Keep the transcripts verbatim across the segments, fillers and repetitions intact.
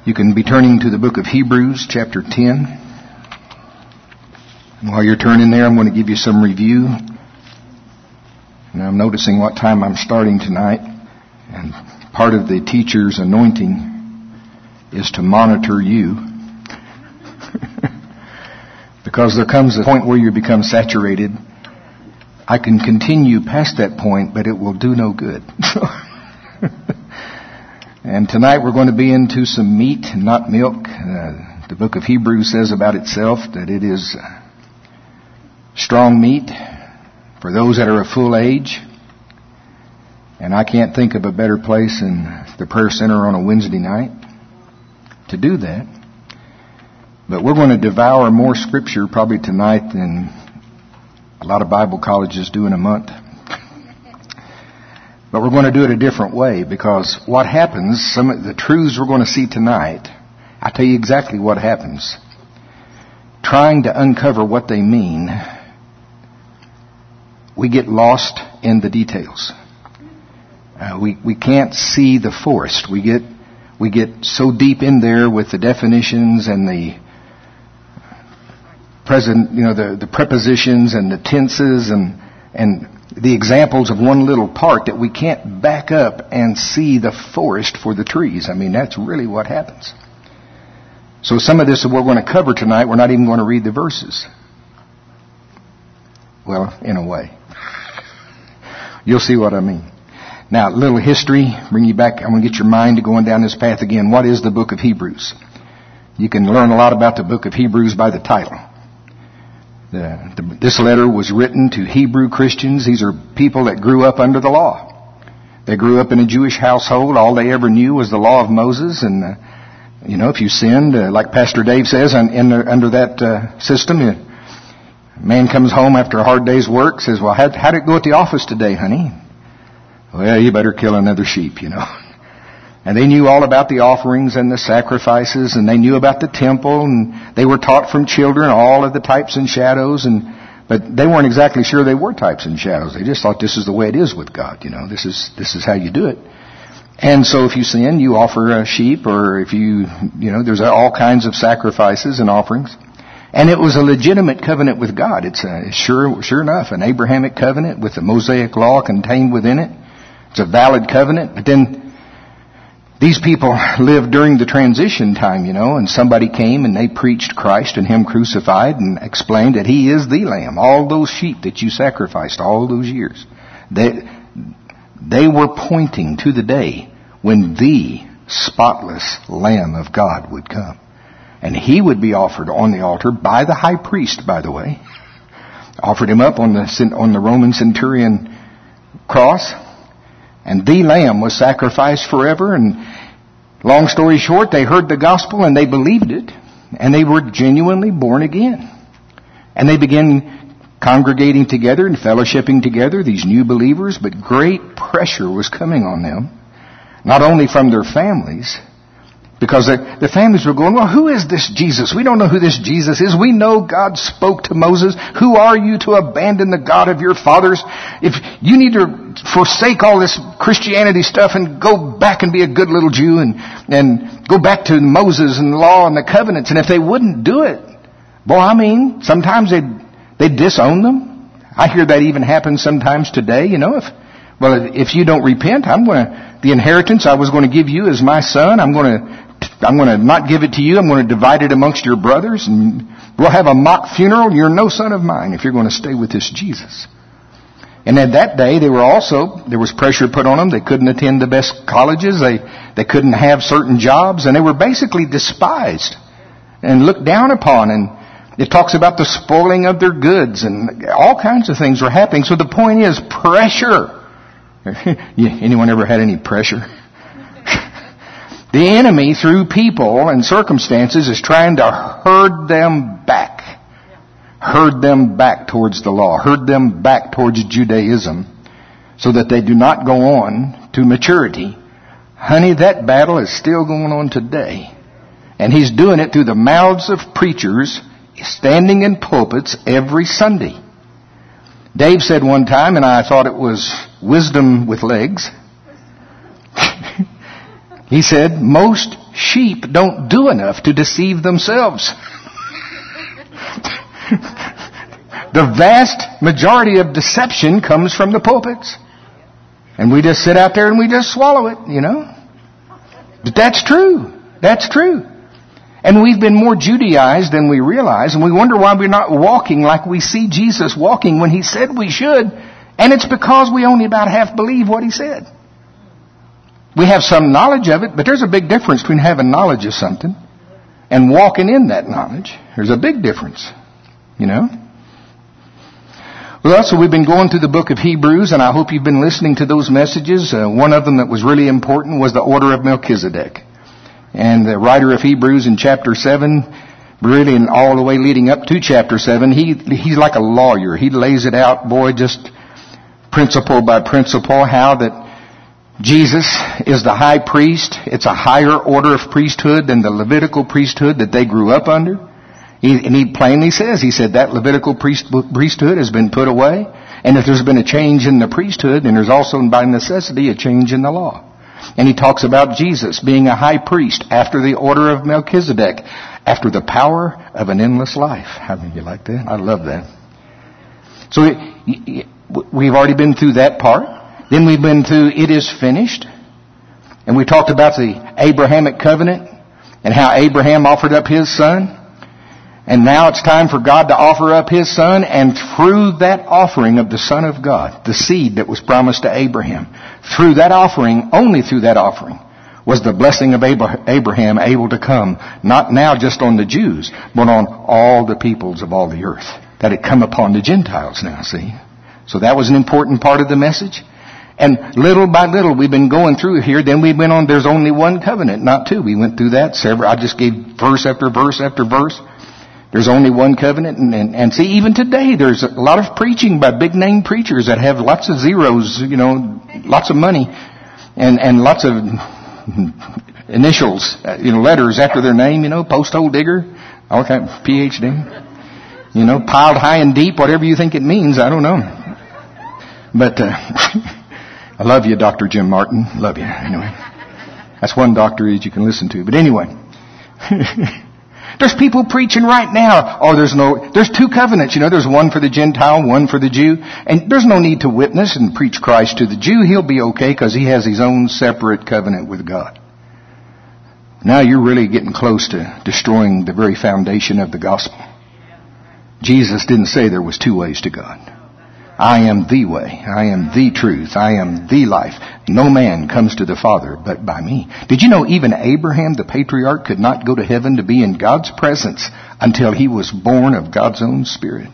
You can be turning to the book of Hebrews, chapter ten. And while you're turning there, I'm going to give you some review. And I'm noticing what time I'm starting tonight. And part of the teacher's anointing is to monitor you. Because there comes a point where you become saturated. I can continue past that point, but it will do no good. And tonight we're going to be into some meat and not milk. Uh, the book of Hebrews says about itself that it is strong meat for those that are of full age. And I can't think of a better place than the prayer center on a Wednesday night to do that. But we're going to devour more scripture probably tonight than a lot of Bible colleges do in a month. But we're going to do it a different way, because what happens, some of the truths we're going to see tonight, I'll tell you exactly what happens. Trying to uncover what they mean, we get lost in the details. Uh, we we can't see the forest. We get we get so deep in there with the definitions and the present, you know, the, the prepositions and the tenses and and the examples of one little part that we can't back up and see the forest for the trees. I mean, that's really what happens. So some of this that we're going to cover tonight, we're not even going to read the verses. Well, in a way. You'll see what I mean. Now, a little history, bring you back. I'm going to get your mind to going down this path again. What is the book of Hebrews? You can learn a lot about the book of Hebrews by the title. The, the, this letter was written to Hebrew Christians. These are people that grew up under the law. They grew up in a Jewish household. All they ever knew was the law of Moses. And, uh, you know, if you sinned, uh, like Pastor Dave says, in, in the, under that uh, system, a man comes home after a hard day's work, says, well, how, how'd it go at the office today, honey? Well, you better kill another sheep, you know. And they knew all about the offerings and the sacrifices, and they knew about the temple, and they were taught from children all of the types and shadows, and but they weren't exactly sure they were types and shadows. They just thought this is the way it is with God, you know. This is this is how you do it. And so if you sin, you offer a sheep, or if you, you know, there's all kinds of sacrifices and offerings. And it was a legitimate covenant with God. It's a, sure, sure enough, an Abrahamic covenant with the Mosaic law contained within it. It's a valid covenant, but then these people lived during the transition time, you know, and somebody came and they preached Christ and Him crucified and explained that He is the Lamb. All those sheep that you sacrificed all those years, they, they were pointing to the day when the spotless Lamb of God would come. And He would be offered on the altar by the high priest, by the way. Offered Him up on the, on the Roman centurion cross. And the Lamb was sacrificed forever. And long story short, they heard the gospel and they believed it. And they were genuinely born again. And they began congregating together and fellowshipping together, these new believers. But great pressure was coming on them. Not only from their families, because the, the families were going, well, who is this Jesus? We don't know who this Jesus is. We know God spoke to Moses. Who are you to abandon the God of your fathers? If you need to forsake all this Christianity stuff and go back and be a good little Jew and, and go back to Moses and the law and the covenants. And if they wouldn't do it, boy, I mean, sometimes they they disown them. I hear that even happens sometimes today. You know, if well, if you don't repent, I'm going to, the inheritance I was going to give you as my son, I'm going to I'm going to not give it to you. I'm going to divide it amongst your brothers, and we'll have a mock funeral. You're no son of mine if you're going to stay with this Jesus. And at that day, they were also, there was pressure put on them. They couldn't attend the best colleges. They, they couldn't have certain jobs, and they were basically despised and looked down upon. And it talks about the spoiling of their goods, and all kinds of things were happening. So the point is pressure. Anyone ever had any pressure? The enemy, through people and circumstances, is trying to herd them back. Herd them back towards the law. Herd them back towards Judaism, so that they do not go on to maturity. Honey, that battle is still going on today. And he's doing it through the mouths of preachers standing in pulpits every Sunday. Dave said one time, and I thought it was wisdom with legs, he said, most sheep don't do enough to deceive themselves. The vast majority of deception comes from the pulpits. And we just sit out there and we just swallow it, you know. But that's true. That's true. And we've been more Judaized than we realize, and we wonder why we're not walking like we see Jesus walking when He said we should. And it's because we only about half believe what He said. We have some knowledge of it, but there's a big difference between having knowledge of something and walking in that knowledge. There's a big difference, you know. Well, so we've been going through the book of Hebrews, and I hope you've been listening to those messages. Uh, one of them that was really important was the order of Melchizedek. And the writer of Hebrews in chapter seven, really and all the way leading up to chapter seven, he he's like a lawyer. He lays it out, boy, just principle by principle, how that Jesus is the high priest. It's a higher order of priesthood than the Levitical priesthood that they grew up under. He, and he plainly says, he said that Levitical priest, priesthood has been put away. And if there's been a change in the priesthood, then there's also by necessity a change in the law. And he talks about Jesus being a high priest after the order of Melchizedek, after the power of an endless life. How many of you like that? I love that. So we've already been through that part. Then we've been through it is finished. And we talked about the Abrahamic covenant and how Abraham offered up his son. And now it's time for God to offer up His Son, and through that offering of the Son of God, the seed that was promised to Abraham, through that offering, only through that offering, was the blessing of Abraham able to come, not now just on the Jews, but on all the peoples of all the earth. That had come upon the Gentiles now, see? So that was an important part of the message. And little by little we've been going through here. Then we went on, there's only one covenant, not two. We went through that several, I just gave verse after verse after verse. There's only one covenant, and, and, and see, even today, there's a lot of preaching by big-name preachers that have lots of zeros, you know, lots of money, and, and lots of initials, you know, letters after their name, you know, post-hole digger, all kind of P H D, you know, piled high and deep, whatever you think it means, I don't know. But uh, I love you, Doctor Jim Martin, love you, anyway. That's one doctor you can listen to, but anyway. There's people preaching right now, oh, there's no, there's two covenants, you know, there's one for the Gentile, one for the Jew, and there's no need to witness and preach Christ to the Jew. He'll be okay because he has his own separate covenant with God. Now you're really getting close to destroying the very foundation of the gospel. Jesus didn't say there was two ways to God. I am the way. I am the truth. I am the life. No man comes to the Father but by me. Did you know even Abraham, the patriarch, could not go to heaven to be in God's presence until he was born of God's own Spirit?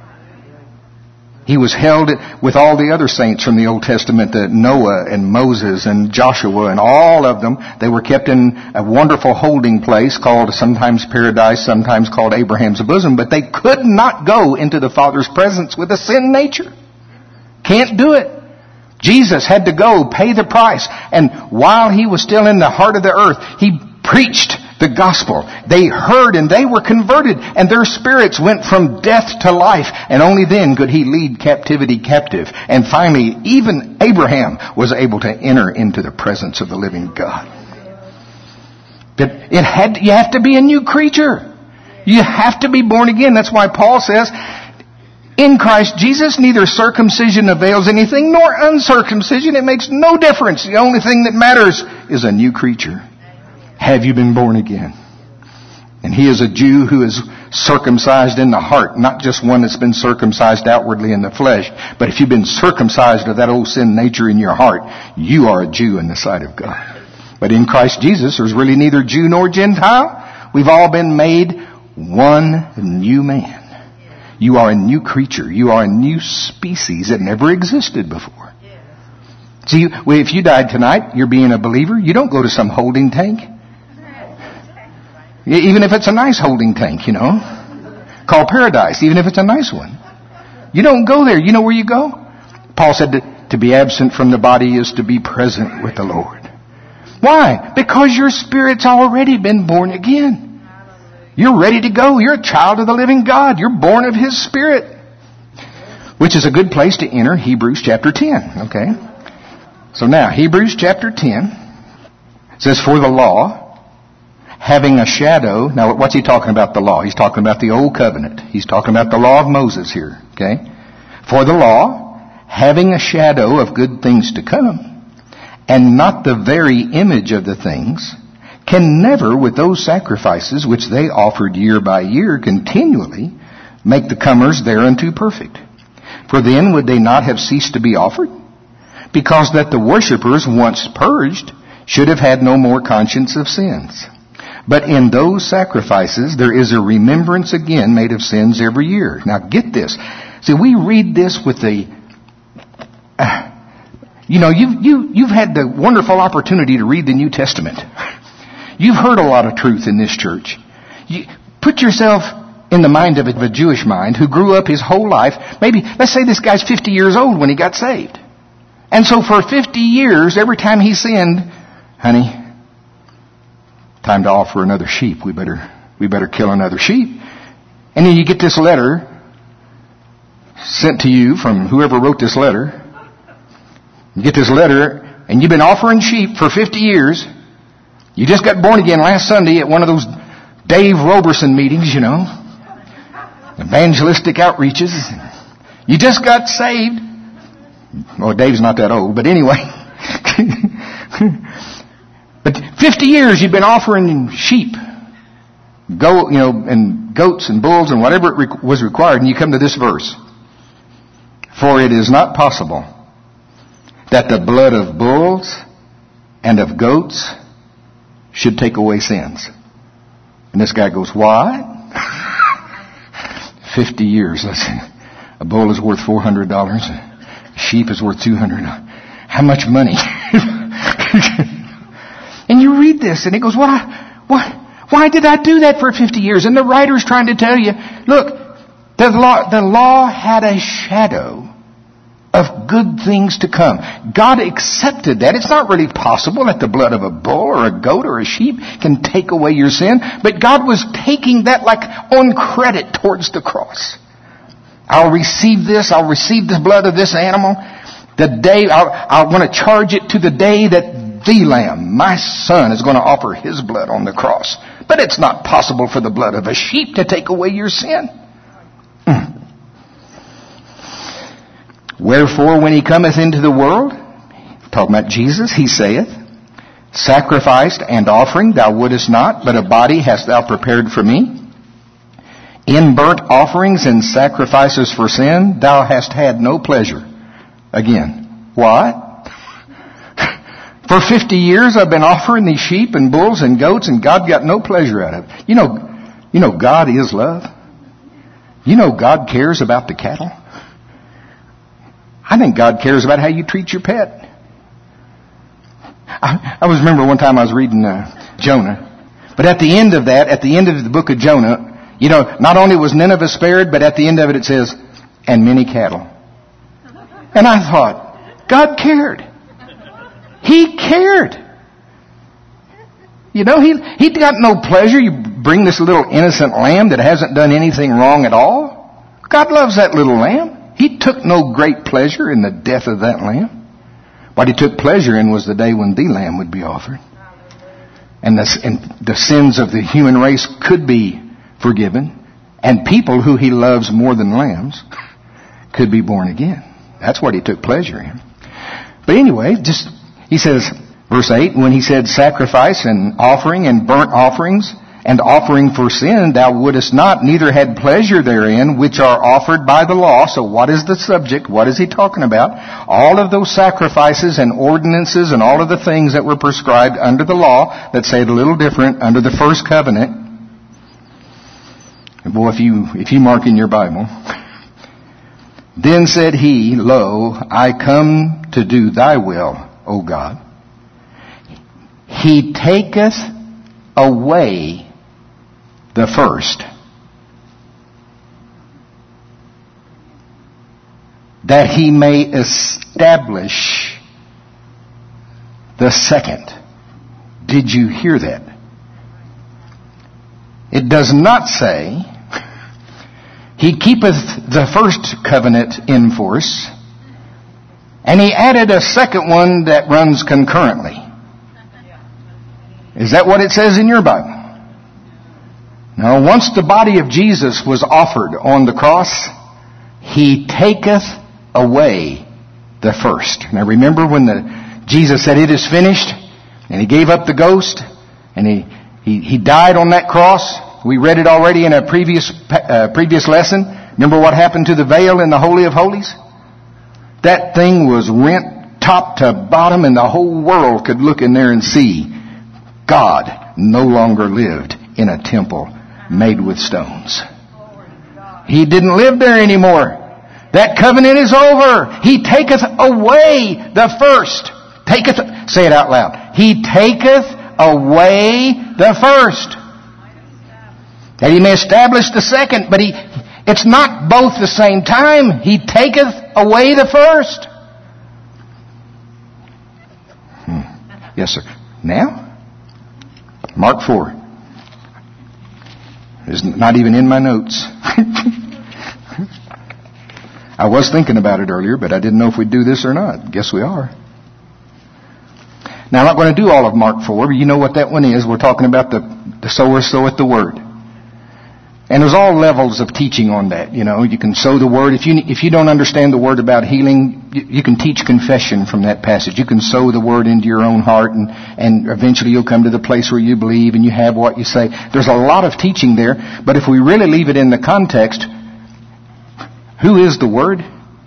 He was held with all the other saints from the Old Testament, the Noah and Moses and Joshua and all of them. They were kept in a wonderful holding place called sometimes paradise, sometimes called Abraham's bosom, but they could not go into the Father's presence with a sin nature. Can't do it. Jesus had to go pay the price. And while he was still in the heart of the earth, he preached the gospel. They heard and they were converted, and their spirits went from death to life, and only then could he lead captivity captive. And finally, even Abraham was able to enter into the presence of the living God. But it had, you have to be a new creature. You have to be born again. That's why Paul says, in Christ Jesus, neither circumcision avails anything nor uncircumcision. It makes no difference. The only thing that matters is a new creature. Have you been born again? And he is a Jew who is circumcised in the heart, not just one that's been circumcised outwardly in the flesh. But if you've been circumcised of that old sin nature in your heart, you are a Jew in the sight of God. But in Christ Jesus, there's really neither Jew nor Gentile. We've all been made one new man. You are a new creature. You are a new species that never existed before. See, if you died tonight, you're being a believer. You don't go to some holding tank. Even if it's a nice holding tank, you know, called paradise, even if it's a nice one. You don't go there. You know where you go? Paul said that to be absent from the body is to be present with the Lord. Why? Because your spirit's already been born again. You're ready to go. You're a child of the living God. You're born of His Spirit. Which is a good place to enter Hebrews chapter ten, okay? So now, Hebrews chapter ten says, for the law, having a shadow. Now, what's he talking about the law? He's talking about the old covenant. He's talking about the law of Moses here, okay? For the law, having a shadow of good things to come, and not the very image of the things, can never, with those sacrifices which they offered year by year continually, make the comers thereunto perfect. For then would they not have ceased to be offered? Because that the worshippers, once purged, should have had no more conscience of sins. But in those sacrifices there is a remembrance again made of sins every year. Now get this. See, we read this with the... Uh, you know, you've, you, you've had the wonderful opportunity to read the New Testament. You've heard a lot of truth in this church. You, put yourself in the mind of a, of a Jewish mind who grew up his whole life. Maybe, let's say this guy's fifty years old when he got saved. And so for fifty years, every time he sinned, honey, time to offer another sheep. We better, we better kill another sheep. And then you get this letter sent to you from whoever wrote this letter. You get this letter, and you've been offering sheep for fifty years. You just got born again last Sunday at one of those Dave Roberson meetings, you know. Evangelistic outreaches. You just got saved. Well, Dave's not that old, but anyway. But fifty years you've been offering sheep, goat, you know, and goats and bulls and whatever it re- was required, and you come to this verse. For it is not possible that the blood of bulls and of goats should take away sins. And this guy goes, what? Fifty years. Listen, a bull is worth four hundred dollars. A sheep is worth two hundred dollars. How much money? And you read this, and it goes, why, why, why did I do that for fifty years? And the writer's trying to tell you, look, the law, the law had a shadow of good things to come. God accepted that. It's not really possible that the blood of a bull or a goat or a sheep can take away your sin. But God was taking that like on credit towards the cross. I'll receive this. I'll receive the blood of this animal. The day, I'll, I want to charge it to the day that the Lamb, my Son, is going to offer His blood on the cross. But it's not possible for the blood of a sheep to take away your sin. Mm. Wherefore, when He cometh into the world, talking about Jesus, He saith, sacrificed and offering thou wouldest not, but a body hast thou prepared for me. In burnt offerings and sacrifices for sin thou hast had no pleasure. Again, what? For fifty years I've been offering these sheep and bulls and goats, and God got no pleasure out of it. You know, you know God is love. You know God cares about the cattle. I think God cares about how you treat your pet. I, I was remember one time I was reading uh, Jonah, but at the end of that, at the end of the book of Jonah, you know, not only was Nineveh spared, but at the end of it it says, and many cattle. And I thought, God cared. He cared. You know, he he got no pleasure. You bring this little innocent lamb that hasn't done anything wrong at all. God loves that little lamb. He took no great pleasure in the death of that lamb. What He took pleasure in was the day when the lamb would be offered. And the, and the sins of the human race could be forgiven. And people who He loves more than lambs could be born again. That's what He took pleasure in. But anyway, just, He says, verse eight, when He said sacrifice and offering and burnt offerings and offering for sin, thou wouldest not, neither had pleasure therein, which are offered by the law. So what is the subject? What is He talking about? All of those sacrifices and ordinances and all of the things that were prescribed under the law that say it a little different under the first covenant. And boy, if you, if you mark in your Bible, then said He, Lo, I come to do thy will, O God. He taketh away the first, that He may establish the second. Did you hear that? It does not say, He keepeth the first covenant in force, and He added a second one that runs concurrently. Is that what it says in your Bible? Now, once the body of Jesus was offered on the cross, He taketh away the first. Now remember when the Jesus said, "It is finished," and He gave up the ghost, and He He, he died on that cross. We read it already in a previous uh, previous lesson. Remember what happened to the veil in the Holy of Holies? That thing was rent top to bottom, and the whole world could look in there and see God no longer lived in a temple made with stones. He didn't live there anymore. That covenant is over. He taketh away the first. Taketh, say it out loud. He taketh away the first, that He may establish the second. But He, it's not both the same time. He taketh away the first. Hmm. Yes, sir. Now, Mark four. It's not even in my notes. I was thinking about it earlier, but I didn't know if we'd do this or not. Guess we are. Now, I'm not going to do all of Mark four, but you know what that one is. We're talking about the, the sower soweth the word. And there's all levels of teaching on that. You know, you can sow the word. If you if you don't understand the word about healing, you, you can teach confession from that passage. You can sow the word into your own heart, and, and eventually you'll come to the place where you believe and you have what you say. There's a lot of teaching there, but if we really leave it in the context, who is the Word?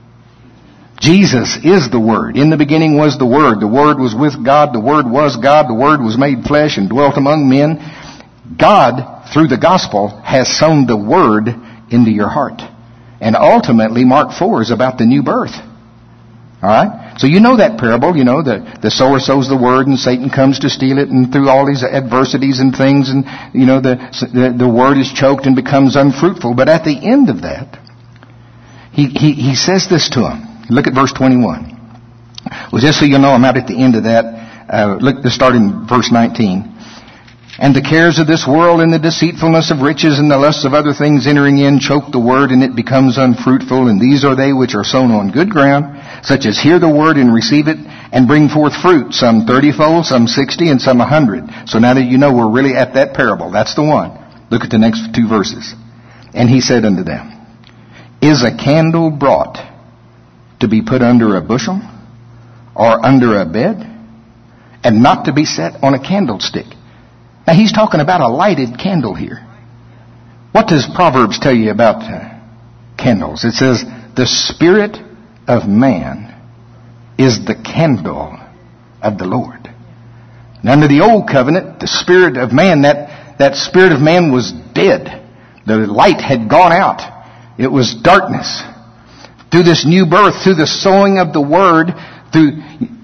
Jesus is the Word. In the beginning was the Word. The Word was with God. The Word was God. The Word was made flesh and dwelt among men. God, through the gospel, has sown the Word into your heart. And ultimately, Mark four is about the new birth. Alright? So you know that parable. You know, the, the sower sows the Word and Satan comes to steal it, and through all these adversities and things, and, you know, the, the, the Word is choked and becomes unfruitful. But at the end of that, he, he, he says this to him. Look at verse twenty-one. Well, just so you know, I'm out at the end of that. Uh, look, let's start in verse nineteen. And the cares of this world and the deceitfulness of riches and the lusts of other things entering in choke the word, and it becomes unfruitful. And these are they which are sown on good ground, such as hear the word and receive it, and bring forth fruit, some thirty-fold, some sixty, and some a hundred. So now that you know we're really at that parable, that's the one. Look at the next two verses. And he said unto them, Is a candle brought to be put under a bushel, or under a bed, and not to be set on a candlestick? Now he's talking about a lighted candle here. What does Proverbs tell you about uh, candles? It says, the spirit of man is the candle of the Lord. And under the old covenant, the spirit of man, that, that spirit of man was dead. The light had gone out. It was darkness. Through this new birth, through the sowing of the word, through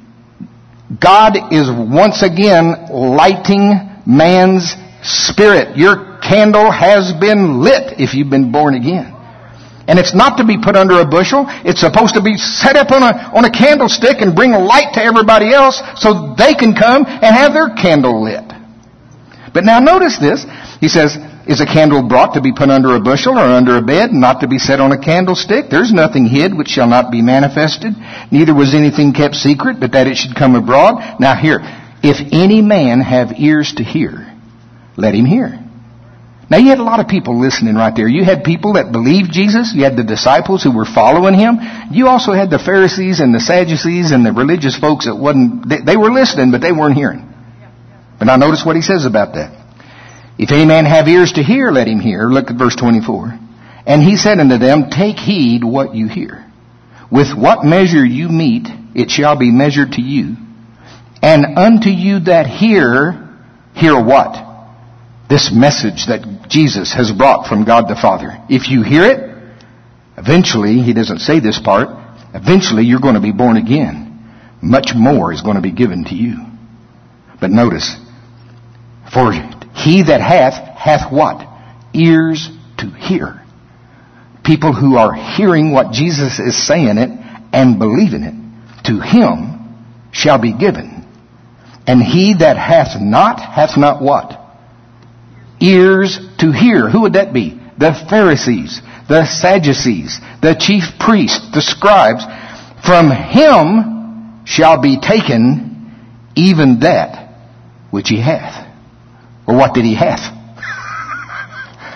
God is once again lighting man's spirit. Your candle has been lit if you've been born again. And it's not to be put under a bushel. It's supposed to be set up on a, on a candlestick and bring light to everybody else so they can come and have their candle lit. But now notice this. He says, Is a candle brought to be put under a bushel or under a bed, not to be set on a candlestick? There's nothing hid which shall not be manifested. Neither was anything kept secret, but that it should come abroad. Now here, if any man have ears to hear, let him hear. Now you had a lot of people listening right there. You had people that believed Jesus. You had the disciples who were following him. You also had the Pharisees and the Sadducees and the religious folks that wasn't, they, they were listening, but they weren't hearing. But now notice what he says about that. If any man have ears to hear, let him hear. Look at verse twenty-four. And he said unto them, Take heed what you hear. With what measure you mete, it shall be measured to you. And unto you that hear, hear what? This message that Jesus has brought from God the Father. If you hear it, eventually, he doesn't say this part, eventually you're going to be born again. Much more is going to be given to you. But notice, for he that hath, hath what? Ears to hear. People who are hearing what Jesus is saying it and believing it, to him shall be given. And he that hath not, hath not what? Ears to hear. Who would that be? The Pharisees, the Sadducees, the chief priests, the scribes. From him shall be taken even that which he hath. Or what did he have?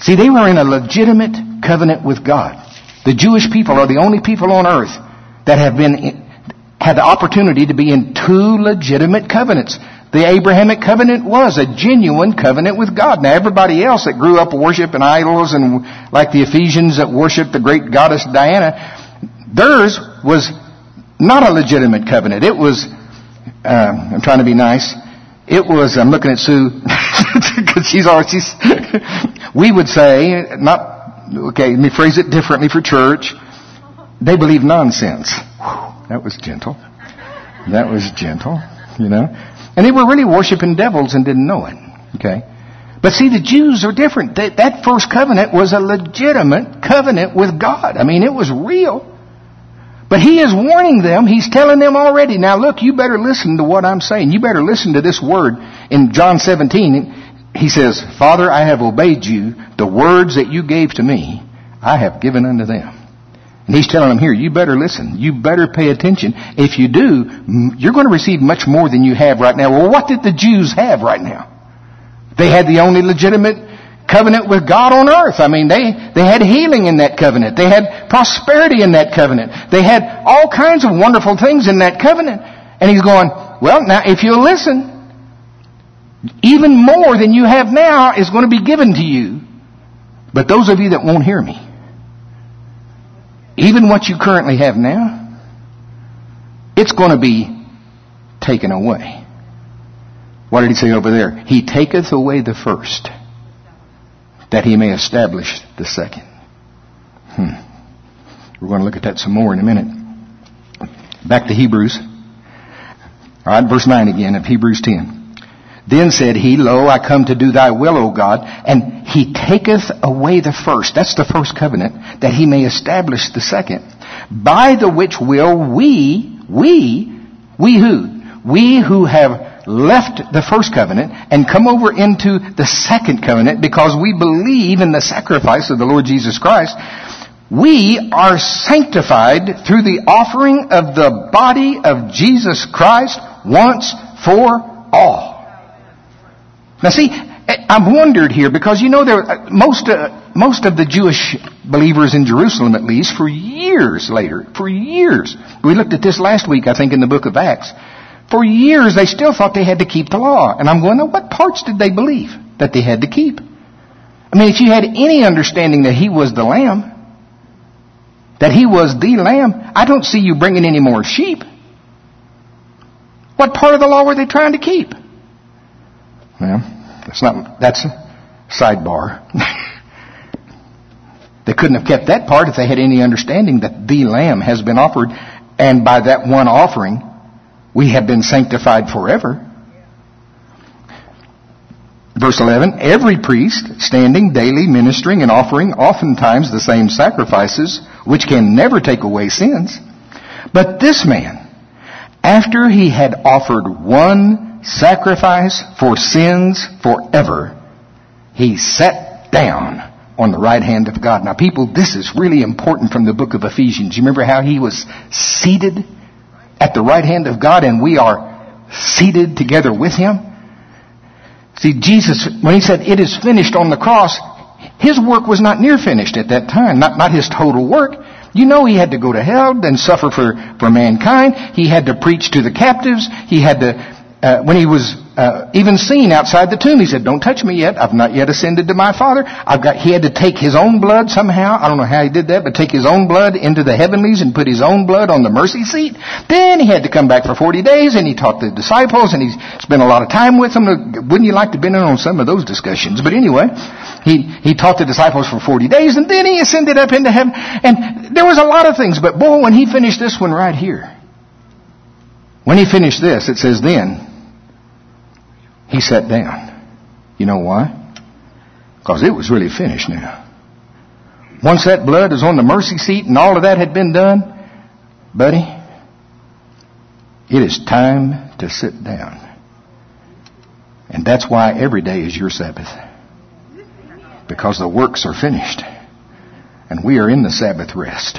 See, they were in a legitimate covenant with God. The Jewish people are the only people on earth that have been had the opportunity to be in two legitimate covenants. The Abrahamic covenant was a genuine covenant with God. Now everybody else that grew up worshiping idols and like the Ephesians that worshiped the great goddess Diana, theirs was not a legitimate covenant. It was, uh, I'm trying to be nice, it was, I'm looking at Sue, because she's always, she's, we would say, not, okay, let me phrase it differently for church, they believe nonsense. Whew, that was gentle. That was gentle, you know. And they were really worshiping devils and didn't know it. Okay? But see, the Jews are different. That, that first covenant was a legitimate covenant with God. I mean, it was real. But He is warning them. He's telling them already, now look, you better listen to what I'm saying. You better listen to this word. In John seventeen, He says, Father, I have obeyed you. The words that you gave to me, I have given unto them. And He's telling them here, you better listen. You better pay attention. If you do, you're going to receive much more than you have right now. Well, what did the Jews have right now? They had the only legitimate covenant with God on earth. I mean, they, they had healing in that covenant. They had prosperity in that covenant. They had all kinds of wonderful things in that covenant. And He's going, well, now, if you'll listen, even more than you have now is going to be given to you. But those of you that won't hear me, even what you currently have now, it's going to be taken away. What did He say over there? He taketh away the first, that He may establish the second. Hmm. We're going to look at that some more in a minute. Back to Hebrews. All right, verse nine again of Hebrews ten. Then said he, Lo, I come to do thy will, O God. And He taketh away the first. That's the first covenant, that He may establish the second. By the which will we, we, we who? We who have left the first covenant and come over into the second covenant because we believe in the sacrifice of the Lord Jesus Christ, we are sanctified through the offering of the body of Jesus Christ once for all. Now see, I've wondered here because you know there most uh, most of the Jewish believers in Jerusalem, at least, for years later, for years, we looked at this last week, I think, in the book of Acts. For years, they still thought they had to keep the law, and I'm going, now, what parts did they believe that they had to keep? I mean, if you had any understanding that He was the Lamb, that He was the Lamb, I don't see you bringing any more sheep. What part of the law were they trying to keep? Well, that's not, that's a sidebar. They couldn't have kept that part if they had any understanding that the Lamb has been offered, and by that one offering, we have been sanctified forever. Verse eleven, every priest standing daily ministering and offering oftentimes the same sacrifices, which can never take away sins. But this man, after he had offered one sacrifice for sins forever, he sat down on the right hand of God. Now people, this is really important from the book of Ephesians. You remember how he was seated at the right hand of God and we are seated together with Him? See, Jesus, when He said, it is finished on the cross, His work was not near finished at that time. Not, not His total work. You know He had to go to hell, then suffer for, for mankind. He had to preach to the captives. He had to, uh, when He was uh, even seen outside the tomb, He said, don't touch me yet. I've not yet ascended to my Father. I've got, He had to take His own blood somehow. I don't know how He did that, but take His own blood into the heavenlies and put His own blood on the mercy seat. Then He had to come back for forty days and He taught the disciples and He spent a lot of time with them. Wouldn't you like to have been in on some of those discussions? But anyway, He, He taught the disciples for forty days and then He ascended up into heaven. And there was a lot of things, but boy, when He finished this one right here, when He finished this, it says then, He sat down. You know why? Because it was really finished now. Once that blood is on the mercy seat and all of that had been done, buddy, it is time to sit down. And that's why every day is your Sabbath. Because the works are finished. And we are in the Sabbath rest.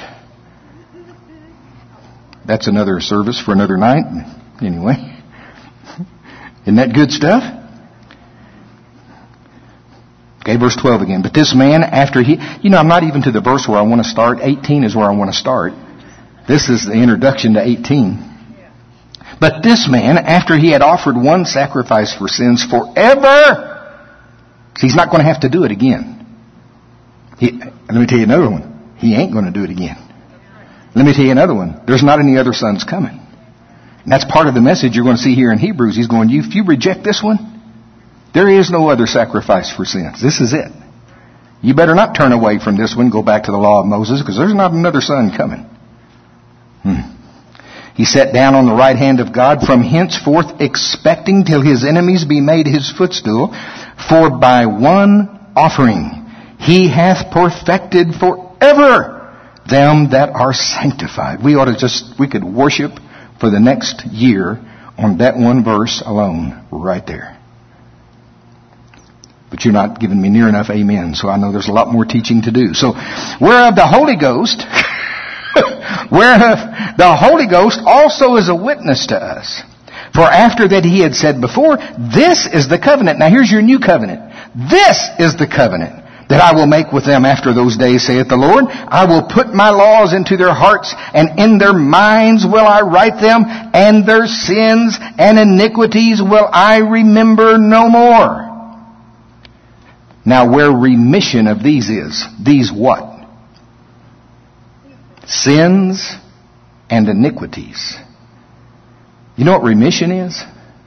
That's another service for another night. Anyway. Isn't that good stuff? Okay, verse twelve again. But this man, after he, you know, I'm not even to the verse where I want to start. eighteen is where I want to start. This is the introduction to eighteen. But this man, after he had offered one sacrifice for sins forever, so he's not going to have to do it again. He, let me tell you another one. He ain't going to do it again. Let me tell you another one. There's not any other sons coming. And that's part of the message you're going to see here in Hebrews. He's going, if you reject this one, there is no other sacrifice for sins. This is it. You better not turn away from this one, go back to the law of Moses, because there's not another son coming. Hmm. He sat down on the right hand of God, from henceforth expecting till his enemies be made his footstool. For by one offering he hath perfected forever them that are sanctified. We ought to just, we could worship for the next year on that one verse alone, right there. But you're not giving me near enough amen, so I know there's a lot more teaching to do. So, whereof the Holy Ghost, whereof the Holy Ghost also is a witness to us. For after that he had said before, this is the covenant. Now here's your new covenant. This is the covenant that I will make with them after those days, saith the Lord. I will put my laws into their hearts, and in their minds will I write them, and their sins and iniquities will I remember no more. Now where remission of these is, these what? Sins and iniquities. You know what remission is?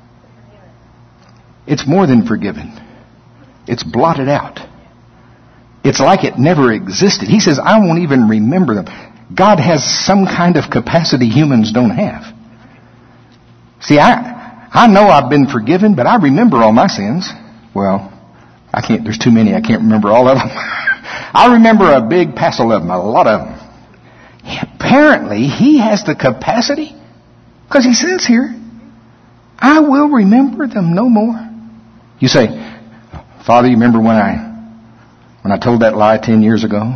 It's more than forgiven. It's blotted out. It's like it never existed. He says, I won't even remember them. God has some kind of capacity humans don't have. See, I I know I've been forgiven, but I remember all my sins. Well, I can't, there's too many. I can't remember all of them. I remember a big passel of them, a lot of them. Apparently, he has the capacity, because he says here, I will remember them no more. You say, Father, you remember when I when I told that lie ten years ago?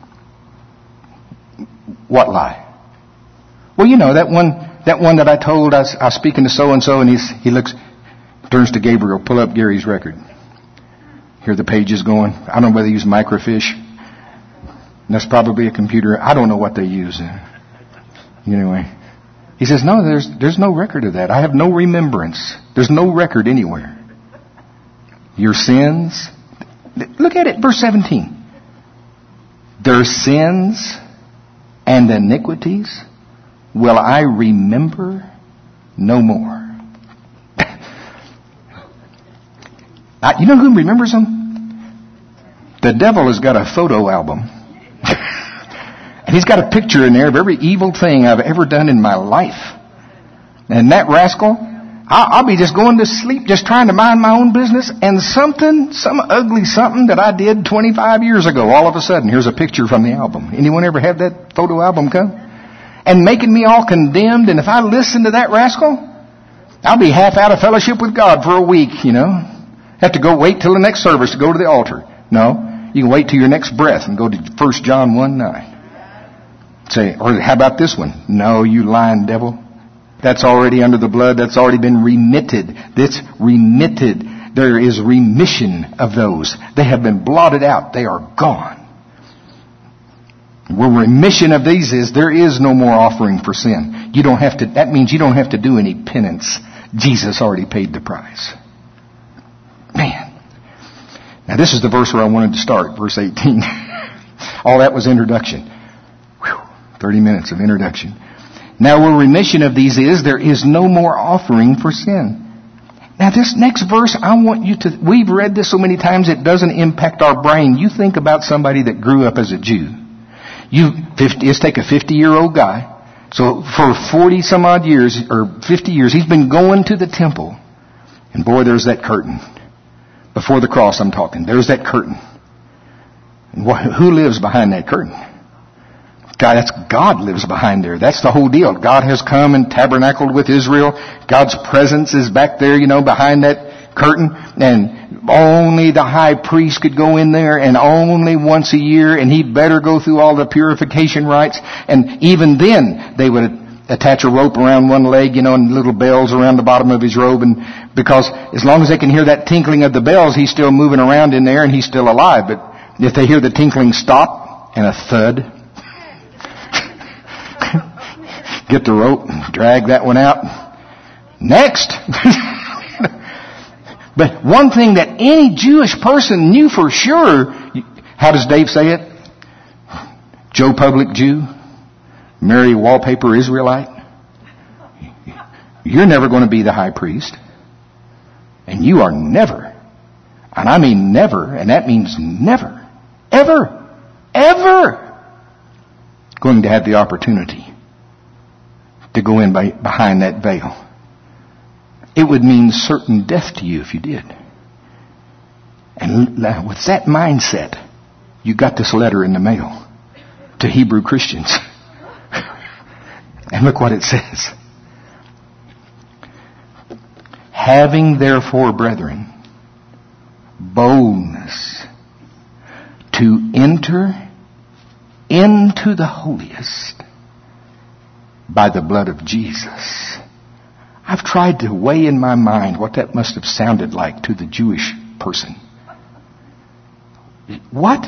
What lie? Well, you know, that one that one that I told, I was, I was speaking to so-and-so, and he's, he looks, turns to Gabriel, pull up Gary's record. Here the page is going. I don't know whether they use microfiche. That's probably a computer. I don't know what they use. Anyway, he says, no, there's there's no record of that. I have no remembrance. There's no record anywhere. Your sins. Look at it, verse seventeen. Their sins and iniquities will I remember no more. Now, you know who remembers them? The devil has got a photo album. And he's got a picture in there of every evil thing I've ever done in my life. And that rascal, I'll, I'll be just going to sleep, just trying to mind my own business, and something, some ugly something that I did twenty-five years ago, all of a sudden, here's a picture from the album. Anyone ever have that photo album come? And making me all condemned, and if I listen to that rascal, I'll be half out of fellowship with God for a week, you know. Have to go wait till the next service to go to the altar. No, you can wait till your next breath and go to First John one nine. Say, or how about this one? No, you lying devil. That's already under the blood. That's already been remitted. That's remitted. There is remission of those. They have been blotted out. They are gone. Where remission of these is, there is no more offering for sin. You don't have to, that means you don't have to do any penance. Jesus already paid the price. Man. Now this is the verse where I wanted to start, verse eighteen. All that was introduction. Whew, thirty minutes of introduction. Now where remission of these is, there is no more offering for sin. Now this next verse, I want you to, we've read this so many times it doesn't impact our brain. You think about somebody that grew up as a Jew. You, fifty, let's take a fifty-year-old guy. So for forty some odd years, or fifty years, he's been going to the temple. And boy, there's that curtain. Before the cross I'm talking. There's that curtain. And wh- who lives behind that curtain? God, that's God lives behind there. That's the whole deal. God has come and tabernacled with Israel. God's presence is back there, you know, behind that curtain. And only the high priest could go in there, and only once a year, and he'd better go through all the purification rites. And even then, they would attach a rope around one leg, you know, and little bells around the bottom of his robe, and because as long as they can hear that tinkling of the bells, he's still moving around in there and he's still alive. But if they hear the tinkling stop and a thud, get the rope, drag that one out. Next. But one thing that any Jewish person knew for sure, how does Dave say it? Joe Public Jew, Mary Wallpaper Israelite. You're never going to be the high priest. And you are never, and I mean never, and that means never, ever, ever going to have the opportunity to go in by, behind that veil. It would mean certain death to you if you did. And with that mindset, you got this letter in the mail to Hebrew Christians. And look what it says. Having therefore, brethren, boldness to enter into the holiest by the blood of Jesus. I've tried to weigh in my mind what that must have sounded like to the Jewish person. What?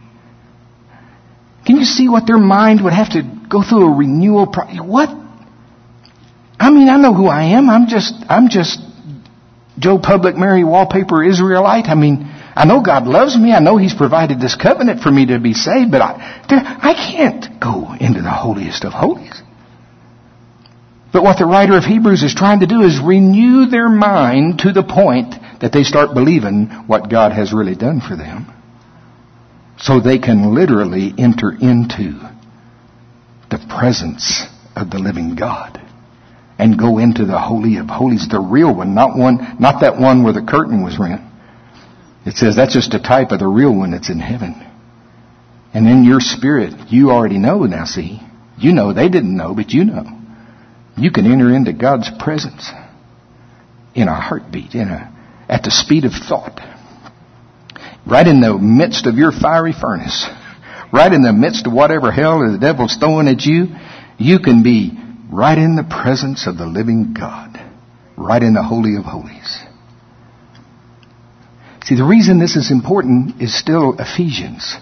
Can you see what their mind would have to go through a renewal process? What? I mean, I know who I am. I'm just, I'm just Joe Public Mary Wallpaper Israelite. I mean, I know God loves me. I know He's provided this covenant for me to be saved, but I, there, I can't go into the holiest of holies. But what the writer of Hebrews is trying to do is renew their mind to the point that they start believing what God has really done for them. So they can literally enter into the presence of the living God and go into the Holy of Holies, the real one, not one, not that one where the curtain was rent. It says that's just a type of the real one that's in heaven. And in your spirit, you already know now, see. You know, they didn't know, but you know. You can enter into God's presence in a heartbeat, in a, at the speed of thought. Right in the midst of your fiery furnace. Right in the midst of whatever hell the devil's throwing at you. You can be right in the presence of the living God. Right in the Holy of Holies. See, the reason this is important is still Ephesians.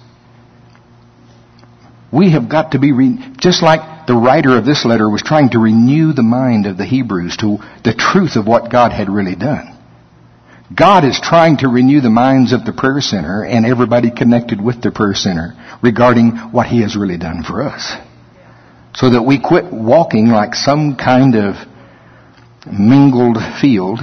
We have got to be, re- just like the writer of this letter was trying to renew the mind of the Hebrews to the truth of what God had really done. God is trying to renew the minds of the prayer center and everybody connected with the prayer center regarding what He has really done for us. So that we quit walking like some kind of mingled field,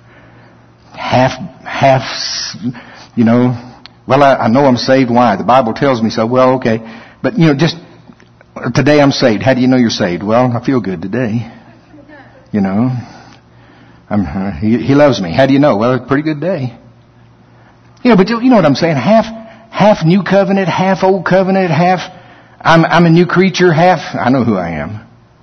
half, half, you know, well, I, I know I'm saved. Why? The Bible tells me so. Well, okay. But, you know, just, today I'm saved. How do you know you're saved? Well, I feel good today. You know, I'm, uh, he, he loves me. How do you know? Well, it's a pretty good day. You know, but you know what I'm saying? Half, half new covenant, half old covenant, half, I'm, I'm a new creature, half, I know who I am.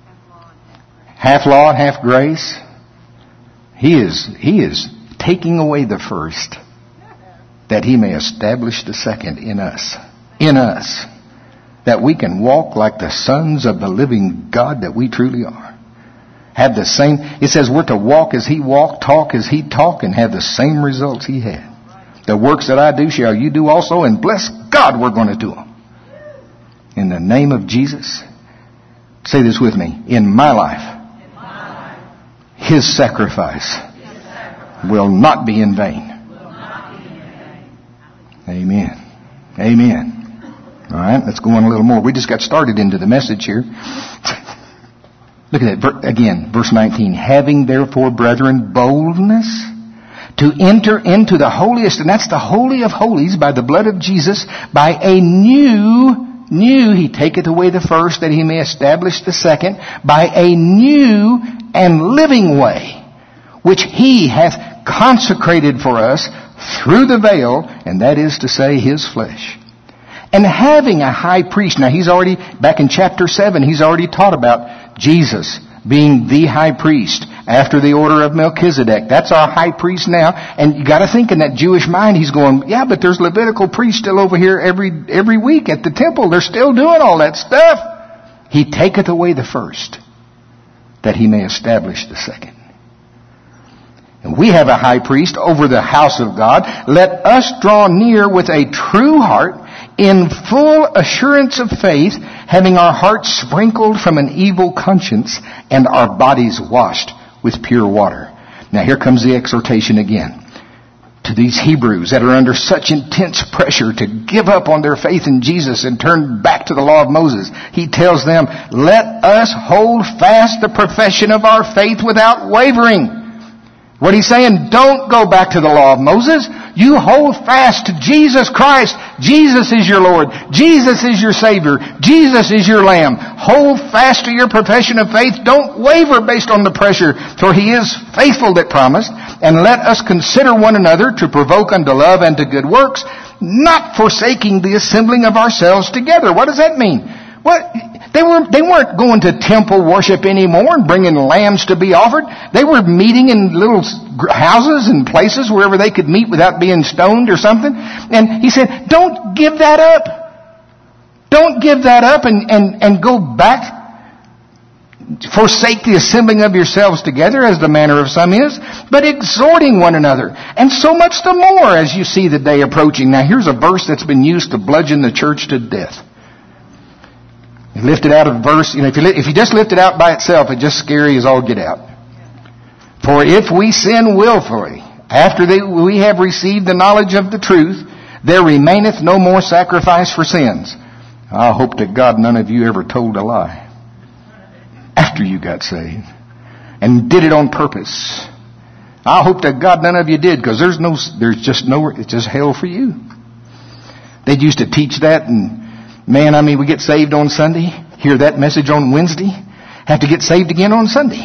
Half law and half grace. He is, he is taking away the first that He may establish the second in us. In us. That we can walk like the sons of the living God that we truly are. Have the same, it says we're to walk as He walked, talk as He talked, and have the same results He had. The works that I do shall you do also, and bless God we're going to do them. In the name of Jesus. Say this with me. In my life, in my life His, sacrifice His sacrifice will not be in vain. Will not be in vain. Amen. Amen. All right, let's go on a little more. We just got started into the message here. Look at that again, verse nineteen. Having therefore, brethren, boldness to enter into the holiest, and that's the Holy of Holies by the blood of Jesus, by a new, new, He taketh away the first that He may establish the second, by a new and living way, which He hath consecrated for us through the veil, and that is to say, His flesh. And having a high priest, now he's already, back in chapter seven, he's already taught about Jesus being the high priest after the order of Melchizedek. That's our high priest now. And you got to think in that Jewish mind, he's going, yeah, but there's Levitical priests still over here every every week at the temple. They're still doing all that stuff. He taketh away the first that he may establish the second. And we have a high priest over the house of God. Let us draw near with a true heart, in full assurance of faith, having our hearts sprinkled from an evil conscience and our bodies washed with pure water. Now here comes the exhortation again. To these Hebrews that are under such intense pressure to give up on their faith in Jesus and turn back to the law of Moses, he tells them, let us hold fast the profession of our faith without wavering. What he's saying, don't go back to the law of Moses. You hold fast to Jesus Christ. Jesus is your Lord. Jesus is your Savior. Jesus is your Lamb. Hold fast to your profession of faith. Don't waver based on the pressure, for he is faithful that promised. And let us consider one another to provoke unto love and to good works, not forsaking the assembling of ourselves together. What does that mean? What? They weren't, they weren't going to temple worship anymore and bringing lambs to be offered. They were meeting in little houses and places wherever they could meet without being stoned or something. And he said, don't give that up. Don't give that up and, and, and go back. Forsake the assembling of yourselves together, as the manner of some is, but exhorting one another. And so much the more as you see the day approaching. Now here's a verse that's been used to bludgeon the church to death. You lift it out of verse, you know, if you, if you just lift it out by itself, it's just scary as all get out. For if we sin willfully, after they, we have received the knowledge of the truth, there remaineth no more sacrifice for sins. I hope to God none of you ever told a lie after you got saved and did it on purpose. I hope to God none of you did, because there's no, there's just no, it's just hell for you. They used to teach that, and man, I mean, we get saved on Sunday, hear that message on Wednesday, have to get saved again on Sunday.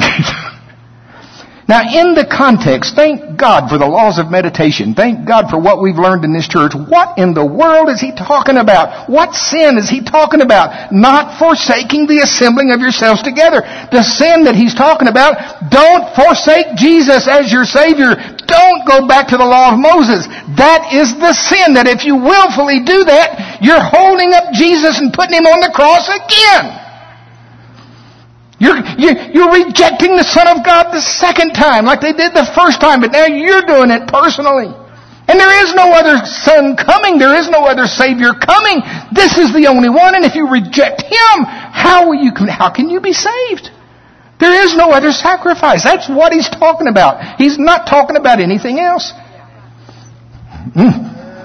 Now, in the context, thank God for the laws of meditation. Thank God for what we've learned in this church. What in the world is he talking about? What sin is he talking about? Not forsaking the assembling of yourselves together. The sin that he's talking about, don't forsake Jesus as your Savior. Don't go back to the law of Moses. That is the sin, that if you willfully do that, you're holding up Jesus and putting him on the cross again. You're, you're, you're rejecting the Son of God the second time, like they did the first time, but now you're doing it personally. And there is no other Son coming. There is no other Savior coming. This is the only one, and if you reject him, how will you, how can you be saved? There is no other sacrifice. That's what he's talking about. He's not talking about anything else. Mm.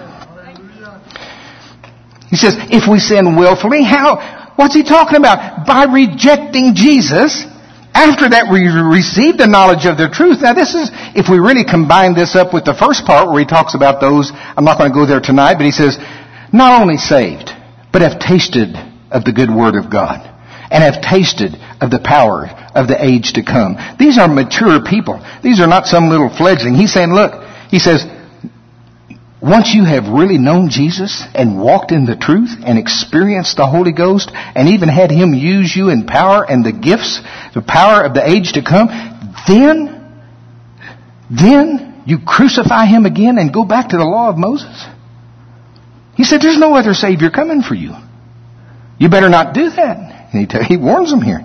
He says, if we sin willfully, how? What's he talking about? By rejecting Jesus, after that we received the knowledge of the truth. Now this is, if we really combine this up with the first part where he talks about those, I'm not going to go there tonight, but he says, not only saved, but have tasted of the good word of God, and have tasted of the power of the age to come. These are mature people. These are not some little fledgling. He's saying, look, he says, once you have really known Jesus and walked in the truth and experienced the Holy Ghost and even had him use you in power and the gifts, the power of the age to come, then, then you crucify him again and go back to the law of Moses. He said, there's no other Savior coming for you. You better not do that. And he, t- he warns them here.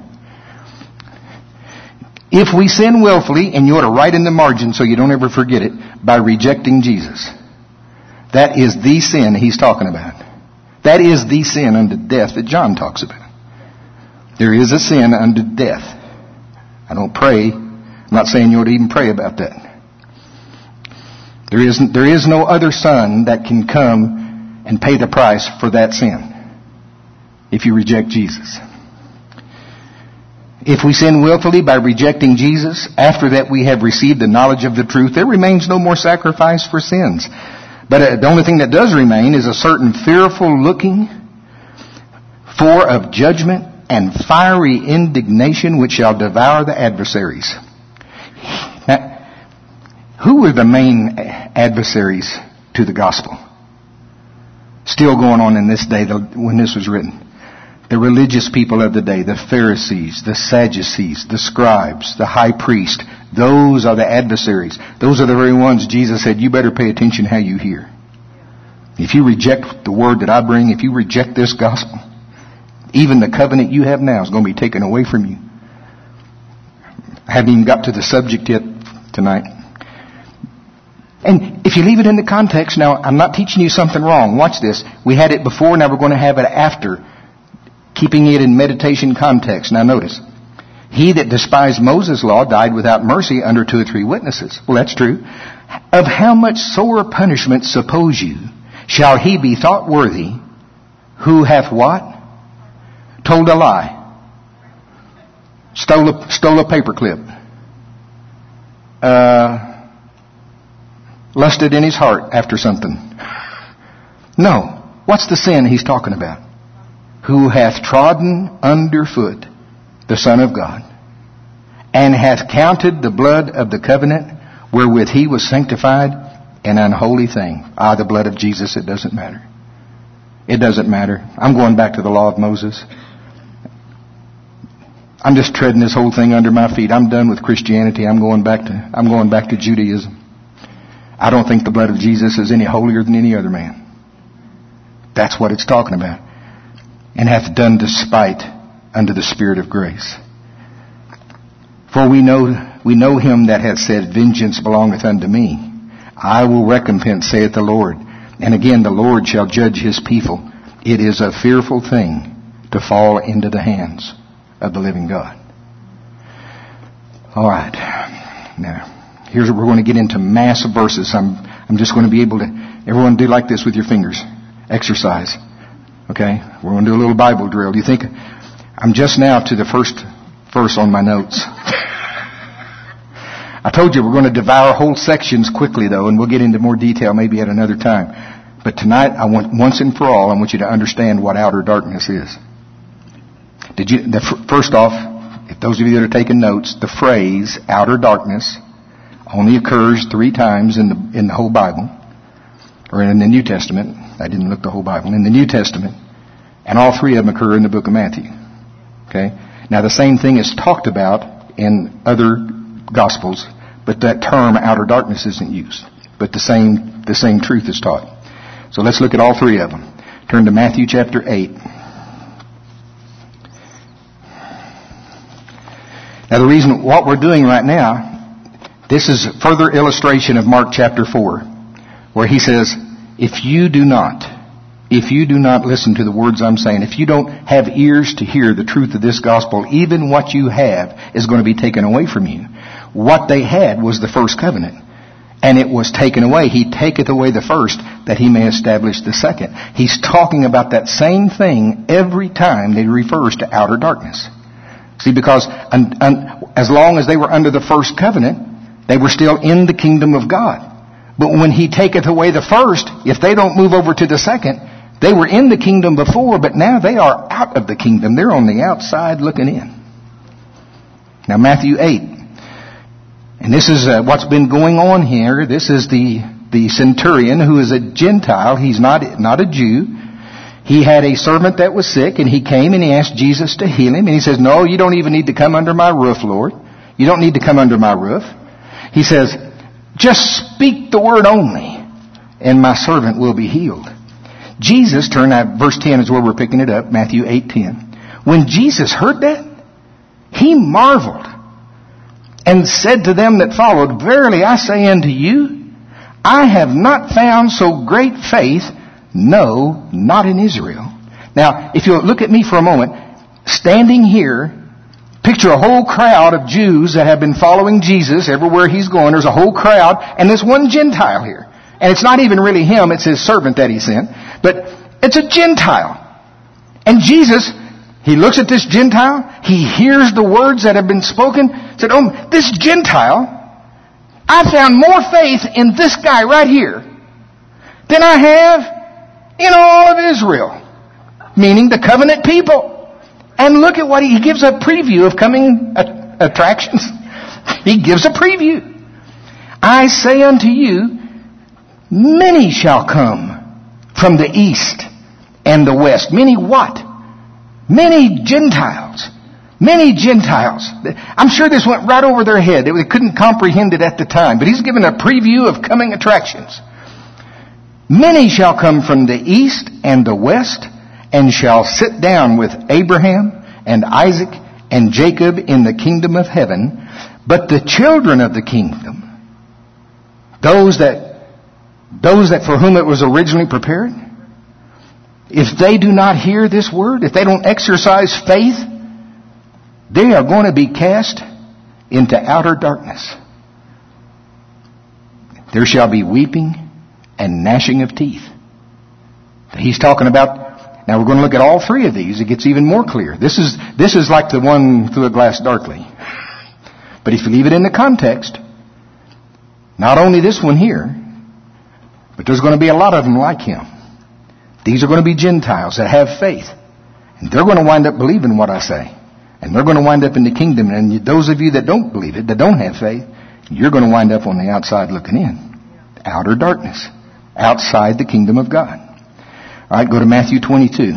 If we sin willfully, and you ought to write in the margin so you don't ever forget it, by rejecting Jesus. That is the sin he's talking about. That is the sin unto death that John talks about. There is a sin unto death. I don't pray. I'm not saying you ought to even pray about that. There is, there is no other son that can come and pay the price for that sin if you reject Jesus. If we sin willfully by rejecting Jesus, after that we have received the knowledge of the truth, there remains no more sacrifice for sins. But uh, the only thing that does remain is a certain fearful looking for of judgment and fiery indignation which shall devour the adversaries. Now, who were the main adversaries to the gospel? Still going on in this day when this was written. The religious people of the day, the Pharisees, the Sadducees, the scribes, the high priest, those are the adversaries. Those are the very ones Jesus said, you better pay attention how you hear. If you reject the word that I bring, if you reject this gospel, even the covenant you have now is going to be taken away from you. I haven't even got to the subject yet tonight. And if you leave it in the context, now I'm not teaching you something wrong. Watch this. We had it before, now we're going to have it after. Keeping it in meditation context. Now notice. He that despised Moses' law died without mercy under two or three witnesses. Well, that's true. Of how much sore punishment, suppose you, shall he be thought worthy who hath what? Told a lie. Stole a, stole a paperclip. Uh, lusted in his heart after something. No. What's the sin he's talking about? Who hath trodden underfoot the Son of God, and hath counted the blood of the covenant wherewith he was sanctified an unholy thing. Ah, the blood of Jesus, it doesn't matter. It doesn't matter. I'm going back to the law of Moses. I'm just treading this whole thing under my feet. I'm done with Christianity. I'm going back to, I'm going back to Judaism. I don't think the blood of Jesus is any holier than any other man. That's what it's talking about. And hath done despite unto the Spirit of grace. For we know, we know him that hath said, vengeance belongeth unto me. I will recompense, saith the Lord. And again, the Lord shall judge his people. It is a fearful thing to fall into the hands of the living God. All right. Now, here's what we're going to get into mass of verses. I'm, I'm just going to be able to, everyone do like this with your fingers. Exercise. Okay? We're going to do a little Bible drill. Do you think, I'm just now to the first verse on my notes. I told you we're going to devour whole sections quickly though, and we'll get into more detail maybe at another time. But tonight, I want, once and for all, I want you to understand what outer darkness is. Did you, the, first off, if those of you that are taking notes, the phrase outer darkness only occurs three times in the, in the whole Bible, or in the New Testament. I didn't look the whole Bible. In the New Testament, and all three of them occur in the book of Matthew. Okay? Now the same thing is talked about in other Gospels, but that term outer darkness isn't used. But the same, the same truth is taught. So let's look at all three of them. Turn to Matthew chapter eight. Now the reason, what we're doing right now, this is further illustration of Mark chapter four, where he says, if you do not, if you do not listen to the words I'm saying, if you don't have ears to hear the truth of this gospel, even what you have is going to be taken away from you. What they had was the first covenant, and it was taken away. He taketh away the first, that he may establish the second. He's talking about that same thing every time that he refers to outer darkness. See, because un, un, as long as they were under the first covenant, they were still in the kingdom of God. But when he taketh away the first, if they don't move over to the second, they were in the kingdom before, but now they are out of the kingdom. They're on the outside looking in. Now Matthew eight. And this is uh, what's been going on here. This is the, the centurion who is a Gentile. He's not, not a Jew. He had a servant that was sick, and he came and he asked Jesus to heal him. And he says, no, you don't even need to come under my roof, Lord. You don't need to come under my roof. He says, just speak the word only, and my servant will be healed. Jesus, turn out, verse ten is where we're picking it up, Matthew eight ten. When Jesus heard that, he marveled and said to them that followed, verily I say unto you, I have not found so great faith, no, not in Israel. Now, if you'll look at me for a moment, standing here, picture a whole crowd of Jews that have been following Jesus everywhere he's going. There's a whole crowd, and there's one Gentile here. And it's not even really him, it's his servant that he sent. But it's a Gentile. And Jesus, he looks at this Gentile, he hears the words that have been spoken, said, oh, this Gentile, I found more faith in this guy right here than I have in all of Israel. Meaning the covenant people. And look at what he, he gives a preview of coming uh, attractions. He gives a preview. I say unto you, many shall come from the east and the west. Many what? Many Gentiles. Many Gentiles. I'm sure this went right over their head. They couldn't comprehend it at the time. But he's given a preview of coming attractions. Many shall come from the east and the west, and shall sit down with Abraham and Isaac and Jacob in the kingdom of heaven. But the children of the kingdom, those that, those that for whom it was originally prepared, if they do not hear this word, if they don't exercise faith, they are going to be cast into outer darkness. There shall be weeping and gnashing of teeth. He's talking about, now we're going to look at all three of these. It gets even more clear. This is, this is like the one through a glass darkly. But if you leave it in the context, not only this one here, but there's going to be a lot of them like him. These are going to be Gentiles that have faith. And they're going to wind up believing what I say. And they're going to wind up in the kingdom. And those of you that don't believe it, that don't have faith, you're going to wind up on the outside looking in. Outer darkness. Outside the kingdom of God. All right, go to Matthew twenty-two.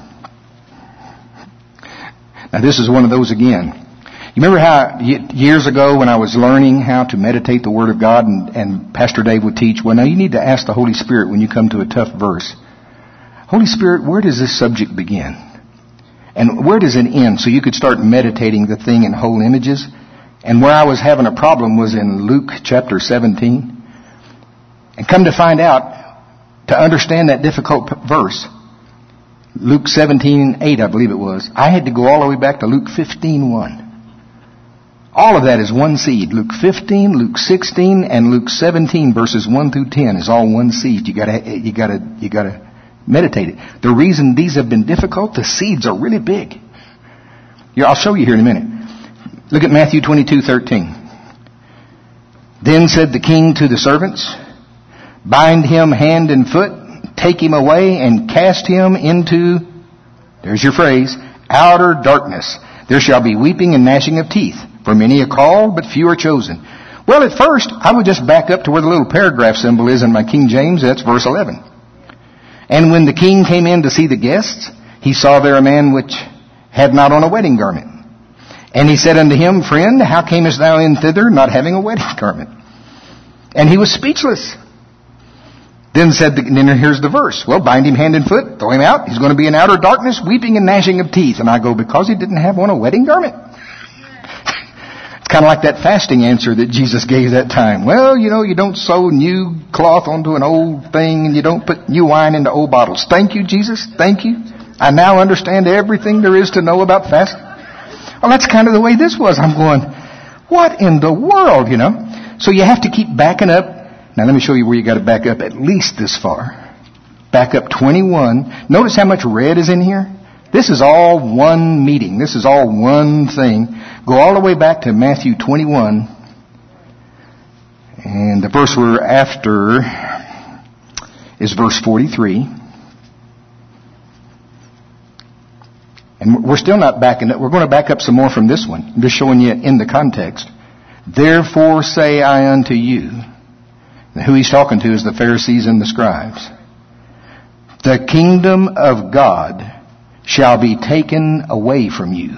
Now this is one of those again. You remember how years ago when I was learning how to meditate the Word of God and, and Pastor Dave would teach, well, now you need to ask the Holy Spirit when you come to a tough verse. Holy Spirit, where does this subject begin? And where does it end? So you could start meditating the thing in whole images. And where I was having a problem was in Luke chapter seventeen. And come to find out, to understand that difficult verse, Luke seventeen eight, I believe it was, I had to go all the way back to Luke fifteen one. All of that is one seed. Luke fifteen, Luke sixteen, and Luke seventeen verses one through ten is all one seed. You gotta, you gotta, you gotta meditate it. The reason these have been difficult, the seeds are really big. Here, I'll show you here in a minute. Look at Matthew twenty-two thirteen. Then said the king to the servants, bind him hand and foot, take him away, and cast him into, there's your phrase, outer darkness. There shall be weeping and gnashing of teeth. For many are called, but few are chosen. Well, at first, I would just back up to where the little paragraph symbol is in my King James. That's verse eleven. And when the king came in to see the guests, he saw there a man which had not on a wedding garment. And he said unto him, Friend, how camest thou in thither, not having a wedding garment? And he was speechless. Then said, the, then here's the verse. Well, bind him hand and foot, throw him out. He's going to be in outer darkness, weeping and gnashing of teeth. And I go, because he didn't have on a wedding garment? It's kind of like that fasting answer that Jesus gave that time. Well, you know, you don't sew new cloth onto an old thing, and you don't put new wine into old bottles. Thank you, Jesus. Thank you. I now understand everything there is to know about fasting. Well, that's kind of the way this was. I'm going, what in the world, you know? So you have to keep backing up. Now let me show you where you got to back up at least this far. Back up twenty-one. Notice how much red is in here? This is all one meeting. This is all one thing. Go all the way back to Matthew twenty-one. And the verse we're after is verse forty-three. And we're still not backing up. We're going to back up some more from this one. I'm just showing you in the context. Therefore say I unto you. And who he's talking to is the Pharisees and the scribes. The kingdom of God shall be taken away from you.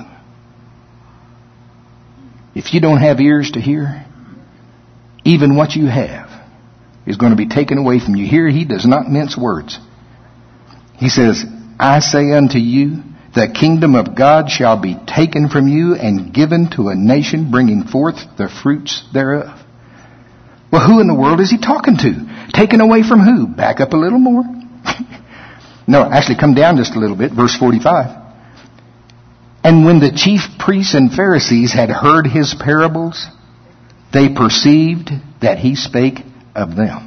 If you don't have ears to hear, even what you have is going to be taken away from you. Here he does not mince words. He says, I say unto you, the kingdom of God shall be taken from you and given to a nation bringing forth the fruits thereof. Well, who in the world is he talking to? Taken away from who? Back up a little more. No, actually come down just a little bit. Verse forty-five. And when the chief priests and Pharisees had heard his parables, they perceived that he spake of them.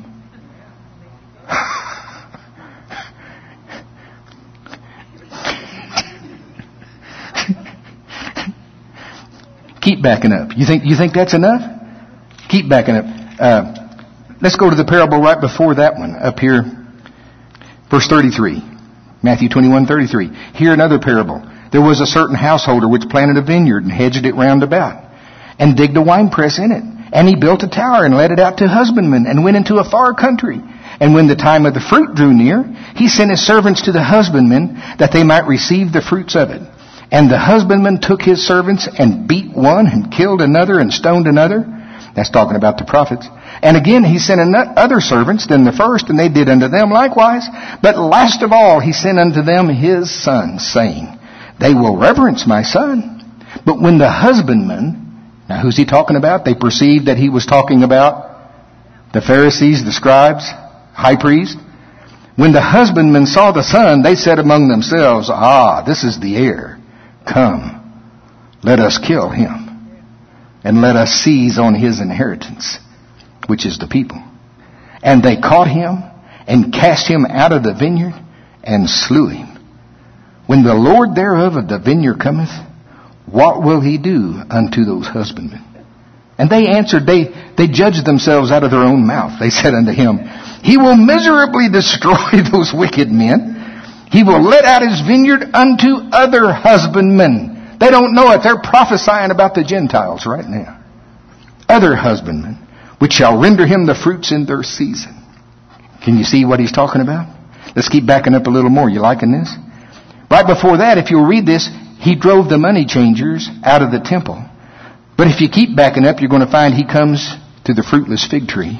Keep backing up. You think, you think that's enough? Keep backing up. Uh, let's go to the parable right before that one, up here. Verse thirty-three. Matthew twenty-one thirty-three. Here another parable. There was a certain householder which planted a vineyard and hedged it round about, and digged a winepress in it. And he built a tower and let it out to husbandmen, and went into a far country. And when the time of the fruit drew near, he sent his servants to the husbandmen, that they might receive the fruits of it. And the husbandman took his servants and beat one and killed another and stoned another. That's talking about the prophets. And again he sent other servants than the first, and they did unto them likewise. But last of all he sent unto them his sons, saying, They will reverence my son. But when the husbandman Now who's he talking about? They perceived that he was talking about the Pharisees, the scribes, high priest. When the husbandmen saw the son, they said among themselves, "Ah, this is the heir. Come, let us kill him, and let us seize on his inheritance," which is the people. And they caught him, and cast him out of the vineyard, and slew him. When the Lord thereof of the vineyard cometh, what will he do unto those husbandmen? And they answered, they, they judged themselves out of their own mouth. They said unto him, "He will miserably destroy those wicked men. He will let out his vineyard unto other husbandmen." They don't know it. They're prophesying about the Gentiles right now. "Other husbandmen, which shall render him the fruits in their season." Can you see what he's talking about? Let's keep backing up a little more. You liking this? Right before that, if you'll read this, he drove the money changers out of the temple. But if you keep backing up, you're going to find he comes to the fruitless fig tree.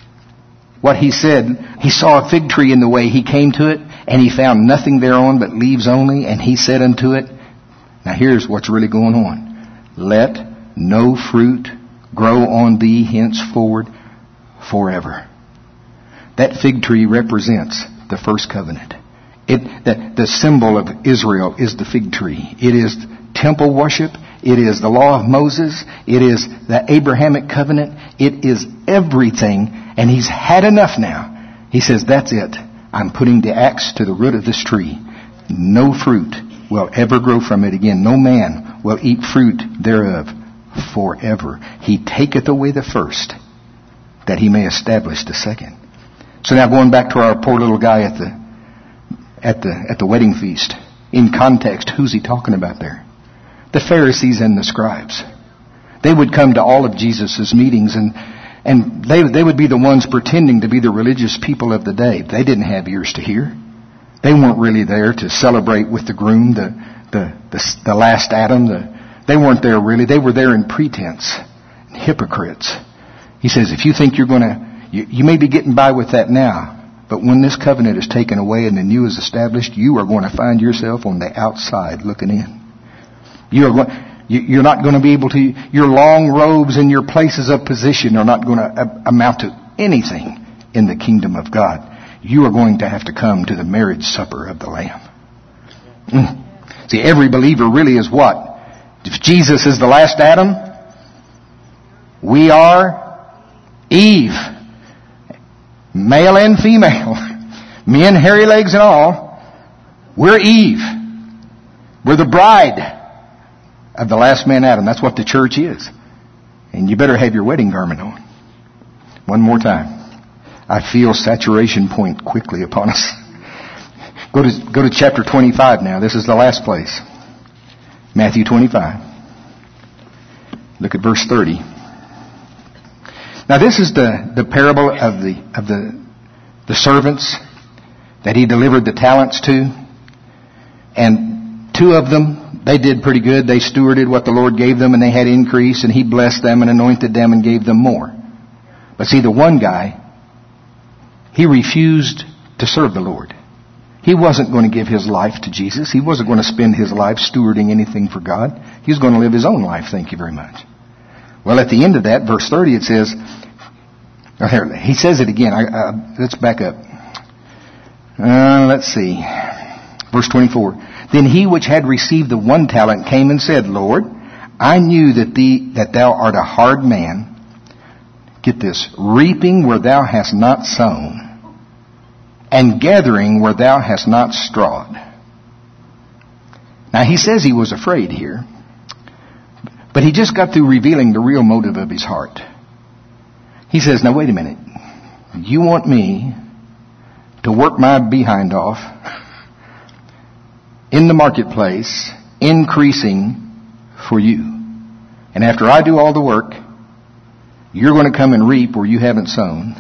What he said, he saw a fig tree in the way. He came to it, and he found nothing thereon but leaves only. And he said unto it, now here's what's really going on. "Let no fruit grow on thee henceforward forever." That fig tree represents the first covenant. It, the, the symbol of Israel is the fig tree. It is temple worship. It is the law of Moses. It is the Abrahamic covenant. It is everything. And he's had enough now. He says, "That's it. I'm putting the axe to the root of this tree. No fruit will ever grow from it again. No man will eat fruit thereof forever. He taketh away the first, that he may establish the second." So now going back to our poor little guy at the at the at the wedding feast. In context, who's he talking about there? The Pharisees and the scribes. They would come to all of Jesus' meetings, and and they they would be the ones pretending to be the religious people of the day. They didn't have ears to hear. They weren't really there to celebrate with the groom, the the the, the last Adam. The, they weren't there really. They were there in pretense, hypocrites. He says, if you think you're going to You, you may be getting by with that now, but when this covenant is taken away and the new is established, you are going to find yourself on the outside looking in. You are going, you, you're not going to be able to, your long robes and your places of position are not going to amount to anything in the kingdom of God. You are going to have to come to the marriage supper of the Lamb. Mm. See, every believer really is what? If Jesus is the last Adam, we are Eve. Male and female. Men, hairy legs and all. We're Eve. We're the bride of the last man Adam. That's what the church is. And you better have your wedding garment on. One more time. I feel saturation point quickly upon us. Go to, go to chapter twenty-five now. This is the last place. Matthew twenty-five. Look at verse thirty. Now this is the, the parable of the of the the servants that he delivered the talents to. And two of them, they did pretty good. They stewarded what the Lord gave them, and they had increase, and he blessed them and anointed them and gave them more. But see, the one guy, he refused to serve the Lord. He wasn't going to give his life to Jesus. He wasn't going to spend his life stewarding anything for God. He was going to live his own life, thank you very much. Well, at the end of that, verse thirty, it says, oh, here, he says it again. I, uh, let's back up. Uh, let's see. Verse twenty-four. Then he which had received the one talent came and said, Lord, I knew that thee, that thou art a hard man. Get this. Reaping where thou hast not sown, and gathering where thou hast not strawed. Now he says he was afraid here. But he just got through revealing the real motive of his heart. He says, now wait a minute. You want me to work my behind off in the marketplace, increasing for you. And after I do all the work, you're going to come and reap where you haven't sown.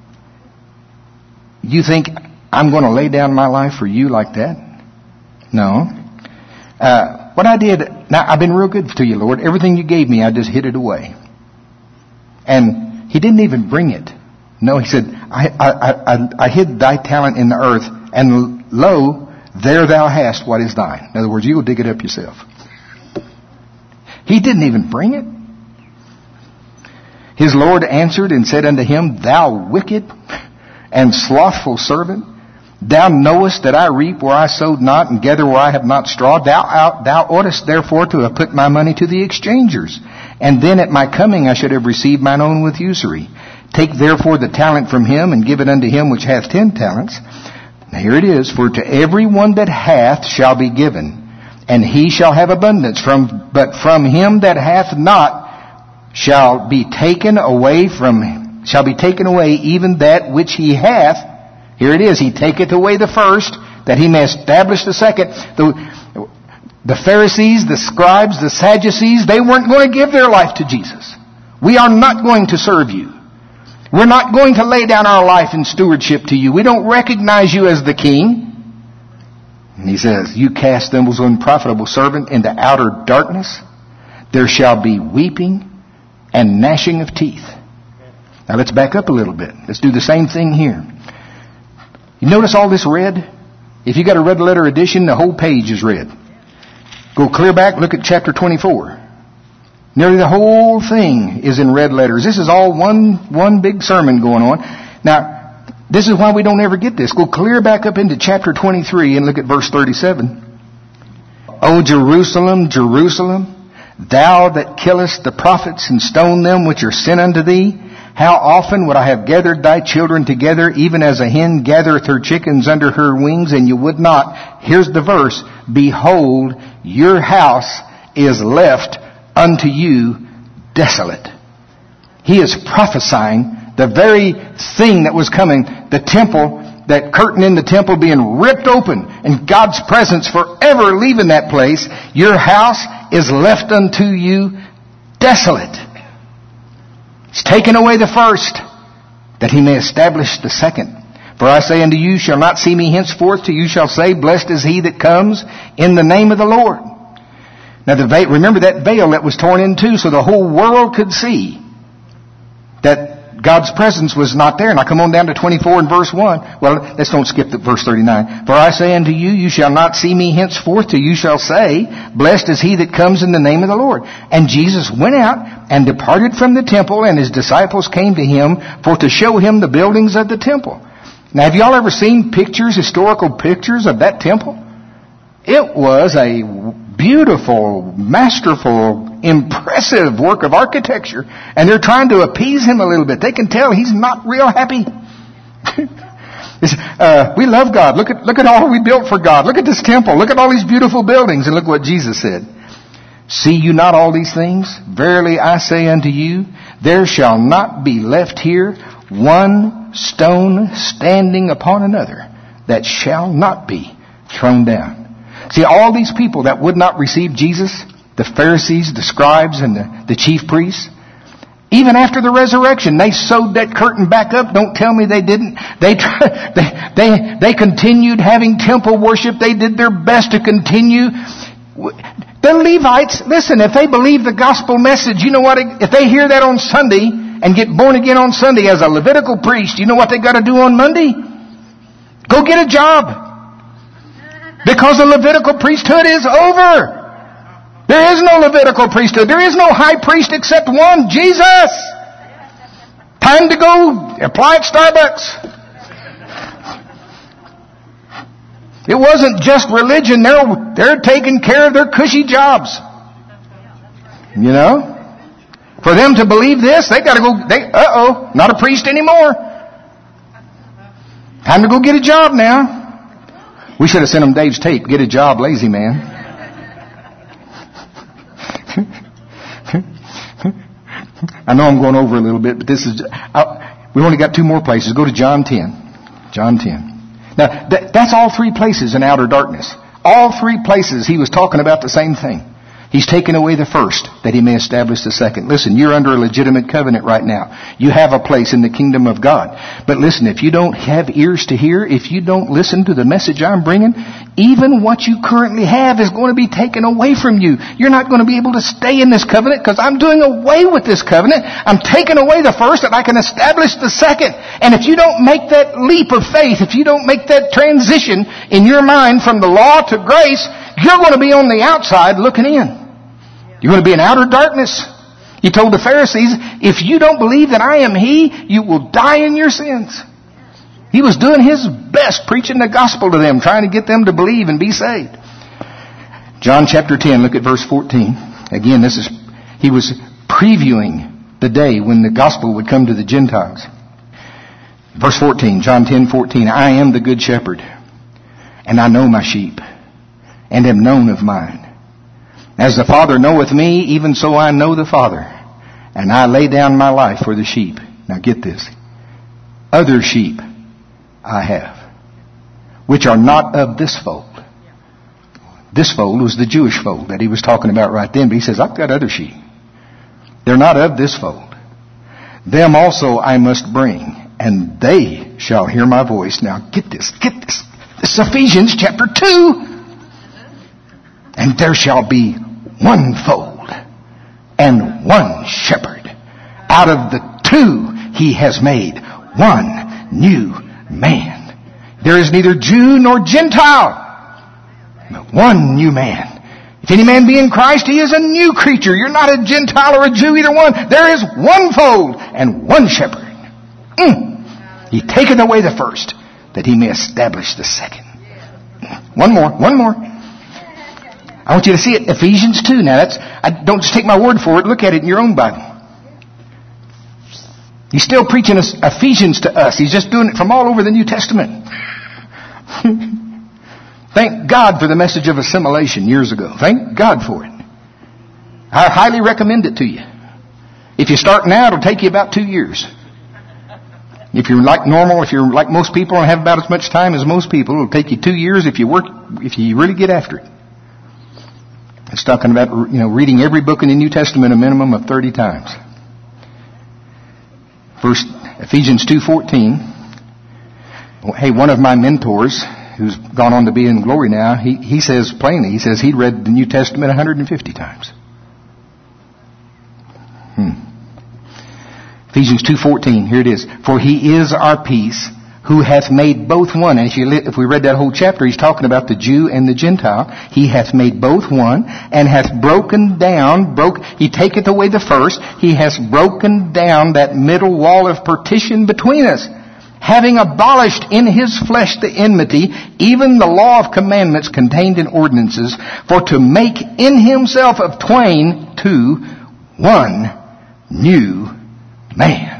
You think I'm going to lay down my life for you like that? No. Uh, what I did, now I've been real good to you, Lord. Everything you gave me, I just hid it away. And he didn't even bring it. No, he said, I, I, I, I hid thy talent in the earth, and lo, there thou hast what is thine. In other words, you will dig it up yourself. He didn't even bring it. His Lord answered and said unto him, Thou wicked and slothful servant, thou knowest that I reap where I sowed not, and gather where I have not strawed. Thou, out, thou oughtest therefore to have put my money to the exchangers, and then at my coming I should have received mine own with usury. Take therefore the talent from him, and give it unto him which hath ten talents. Now here it is, for to every one that hath shall be given, and he shall have abundance. From but from him that hath not shall be taken away from shall be taken away even that which he hath. Here it is, he taketh away the first, that he may establish the second. The, the Pharisees, the scribes, the Sadducees, they weren't going to give their life to Jesus. We are not going to serve you. We're not going to lay down our life in stewardship to you. We don't recognize you as the king. And he says, you cast them, unprofitable servant, into outer darkness. There shall be weeping and gnashing of teeth. Now let's back up a little bit. Let's do the same thing here. You notice all this red? If you got a red letter edition, the whole page is red. Go clear back, look at chapter twenty-four. Nearly the whole thing is in red letters. This is all one, one big sermon going on. Now, this is why we don't ever get this. Go clear back up into chapter twenty-three and look at verse thirty-seven. O Jerusalem, Jerusalem, thou that killest the prophets and stone them which are sent unto thee, how often would I have gathered thy children together, even as a hen gathereth her chickens under her wings, and you would not. Here's the verse. Behold, your house is left unto you desolate. He is prophesying the very thing that was coming. The temple, that curtain in the temple being ripped open, and God's presence forever leaving that place. Your house is left unto you desolate. He's taken away the first, that he may establish the second. For I say unto you, shall not see me henceforth, till you shall say, Blessed is he that comes in the name of the Lord. Now the veil, remember that veil that was torn in two, so the whole world could see that God's presence was not there. Now come on down to twenty-four and verse one. Well, let's don't skip to verse thirty-nine. For I say unto you, you shall not see me henceforth, till you shall say, Blessed is he that comes in the name of the Lord. And Jesus went out and departed from the temple, and his disciples came to him for to show him the buildings of the temple. Now have y'all ever seen pictures, historical pictures of that temple? It was a beautiful, masterful, impressive work of architecture. And they're trying to appease him a little bit. They can tell he's not real happy. uh, we love God. Look at, look at all we built for God. Look at this temple. Look at all these beautiful buildings. And look what Jesus said. See you not all these things? Verily I say unto you, there shall not be left here one stone standing upon another that shall not be thrown down. See, all these people that would not receive Jesus, the Pharisees, the scribes, and the, the chief priests, even after the resurrection, they sewed that curtain back up. Don't tell me they didn't. They, they, they, they continued having temple worship. They did their best to continue. The Levites, listen, if they believe the gospel message, you know what? If they hear that on Sunday and get born again on Sunday as a Levitical priest, you know what they got to do on Monday? Go get a job. Because the Levitical priesthood is over. There is no Levitical priesthood. There is no high priest except one, Jesus. Time to go apply at Starbucks. It wasn't just religion. They're, they're taking care of their cushy jobs. You know? For them to believe this, they got to go, they, uh-oh, not a priest anymore. Time to go get a job now. We should have sent him Dave's tape. Get a job, lazy man. I know I'm going over a little bit, but this is, I, we only got two more places. Go to John ten. John ten. Now, that, that's all three places in outer darkness. All three places he was talking about the same thing. He's taken away the first, that he may establish the second. Listen, you're under a legitimate covenant right now. You have a place in the kingdom of God. But listen, if you don't have ears to hear, if you don't listen to the message I'm bringing, even what you currently have is going to be taken away from you. You're not going to be able to stay in this covenant because I'm doing away with this covenant. I'm taking away the first that I can establish the second. And if you don't make that leap of faith, if you don't make that transition in your mind from the law to grace, you're going to be on the outside looking in. You're going to be in outer darkness. He told the Pharisees, if you don't believe that I am He, you will die in your sins. He was doing His best preaching the gospel to them, trying to get them to believe and be saved. John chapter ten, look at verse fourteen. Again, this is, He was previewing the day when the gospel would come to the Gentiles. Verse fourteen, John ten fourteen. I am the good shepherd, and I know my sheep, and am known of mine. As the Father knoweth me, even so I know the Father, and I lay down my life for the sheep. Now get this. Other sheep I have, which are not of this fold. This fold was the Jewish fold that He was talking about right then. But He says, I've got other sheep. They're not of this fold. Them also I must bring, and they shall hear my voice. Now get this, get this. This is Ephesians chapter two. And there shall be one fold and one shepherd. Out of the two He has made one new man. There is neither Jew nor Gentile, but one new man. If any man be in Christ, he is a new creature. You're not a Gentile or a Jew, either one. There is one fold and one shepherd. Mm. He taketh away the first, that He may establish the second. One more, one more. I want you to see it, Ephesians two. Now that's, I don't just take my word for it, look at it in your own Bible. He's still preaching Ephesians to us. He's just doing it from all over the New Testament. Thank God for the message of assimilation years ago. Thank God for it. I highly recommend it to you. If you start now, it'll take you about two years. If you're like normal, if you're like most people and have about as much time as most people, it'll take you two years if you work, if you really get after it. It's talking about, you know, reading every book in the New Testament a minimum of thirty times. First, Ephesians two fourteen. Hey, one of my mentors, who's gone on to be in glory now, he, he says plainly, he says he'd read the New Testament one hundred fifty times. Hmm. Ephesians two fourteen, here it is. For He is our peace, who hath made both one. And if, you, if we read that whole chapter, he's talking about the Jew and the Gentile. He hath made both one, and hath broken down, broke, He taketh away the first, He has broken down that middle wall of partition between us, having abolished in His flesh the enmity, even the law of commandments contained in ordinances, for to make in Himself of twain two one new man.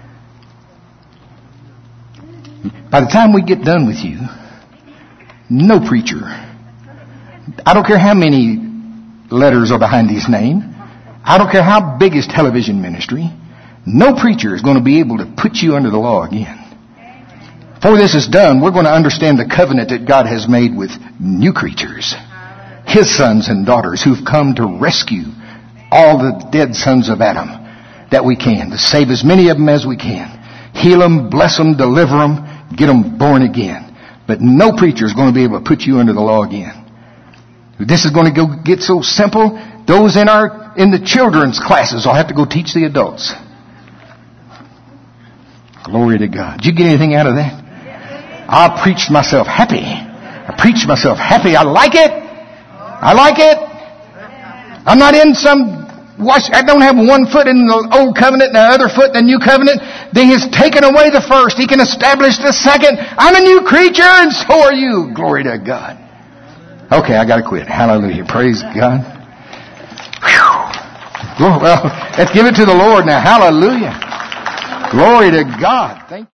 By the time we get done with you, no preacher, I don't care how many letters are behind his name, I don't care how big his television ministry, no preacher is going to be able to put you under the law again. Before this is done, we're going to understand the covenant that God has made with new creatures, His sons and daughters who've come to rescue all the dead sons of Adam that we can, to save as many of them as we can. Heal them, bless them, deliver them, get them born again. But no preacher is going to be able to put you under the law again. This is going to go get so simple, those in our in the children's classes will have to go teach the adults. Glory to God. Did you get anything out of that? I preached myself happy. I preached myself happy. I like it. I like it. I'm not in some... Watch, I don't have one foot in the old covenant and the other foot in the new covenant. He has taken away the first. He can establish the second. I'm a new creature and so are you. Glory to God. Okay, I gotta quit. Hallelujah. Praise God. Whew. Well, let's give it to the Lord now. Hallelujah. Glory to God. Thank you.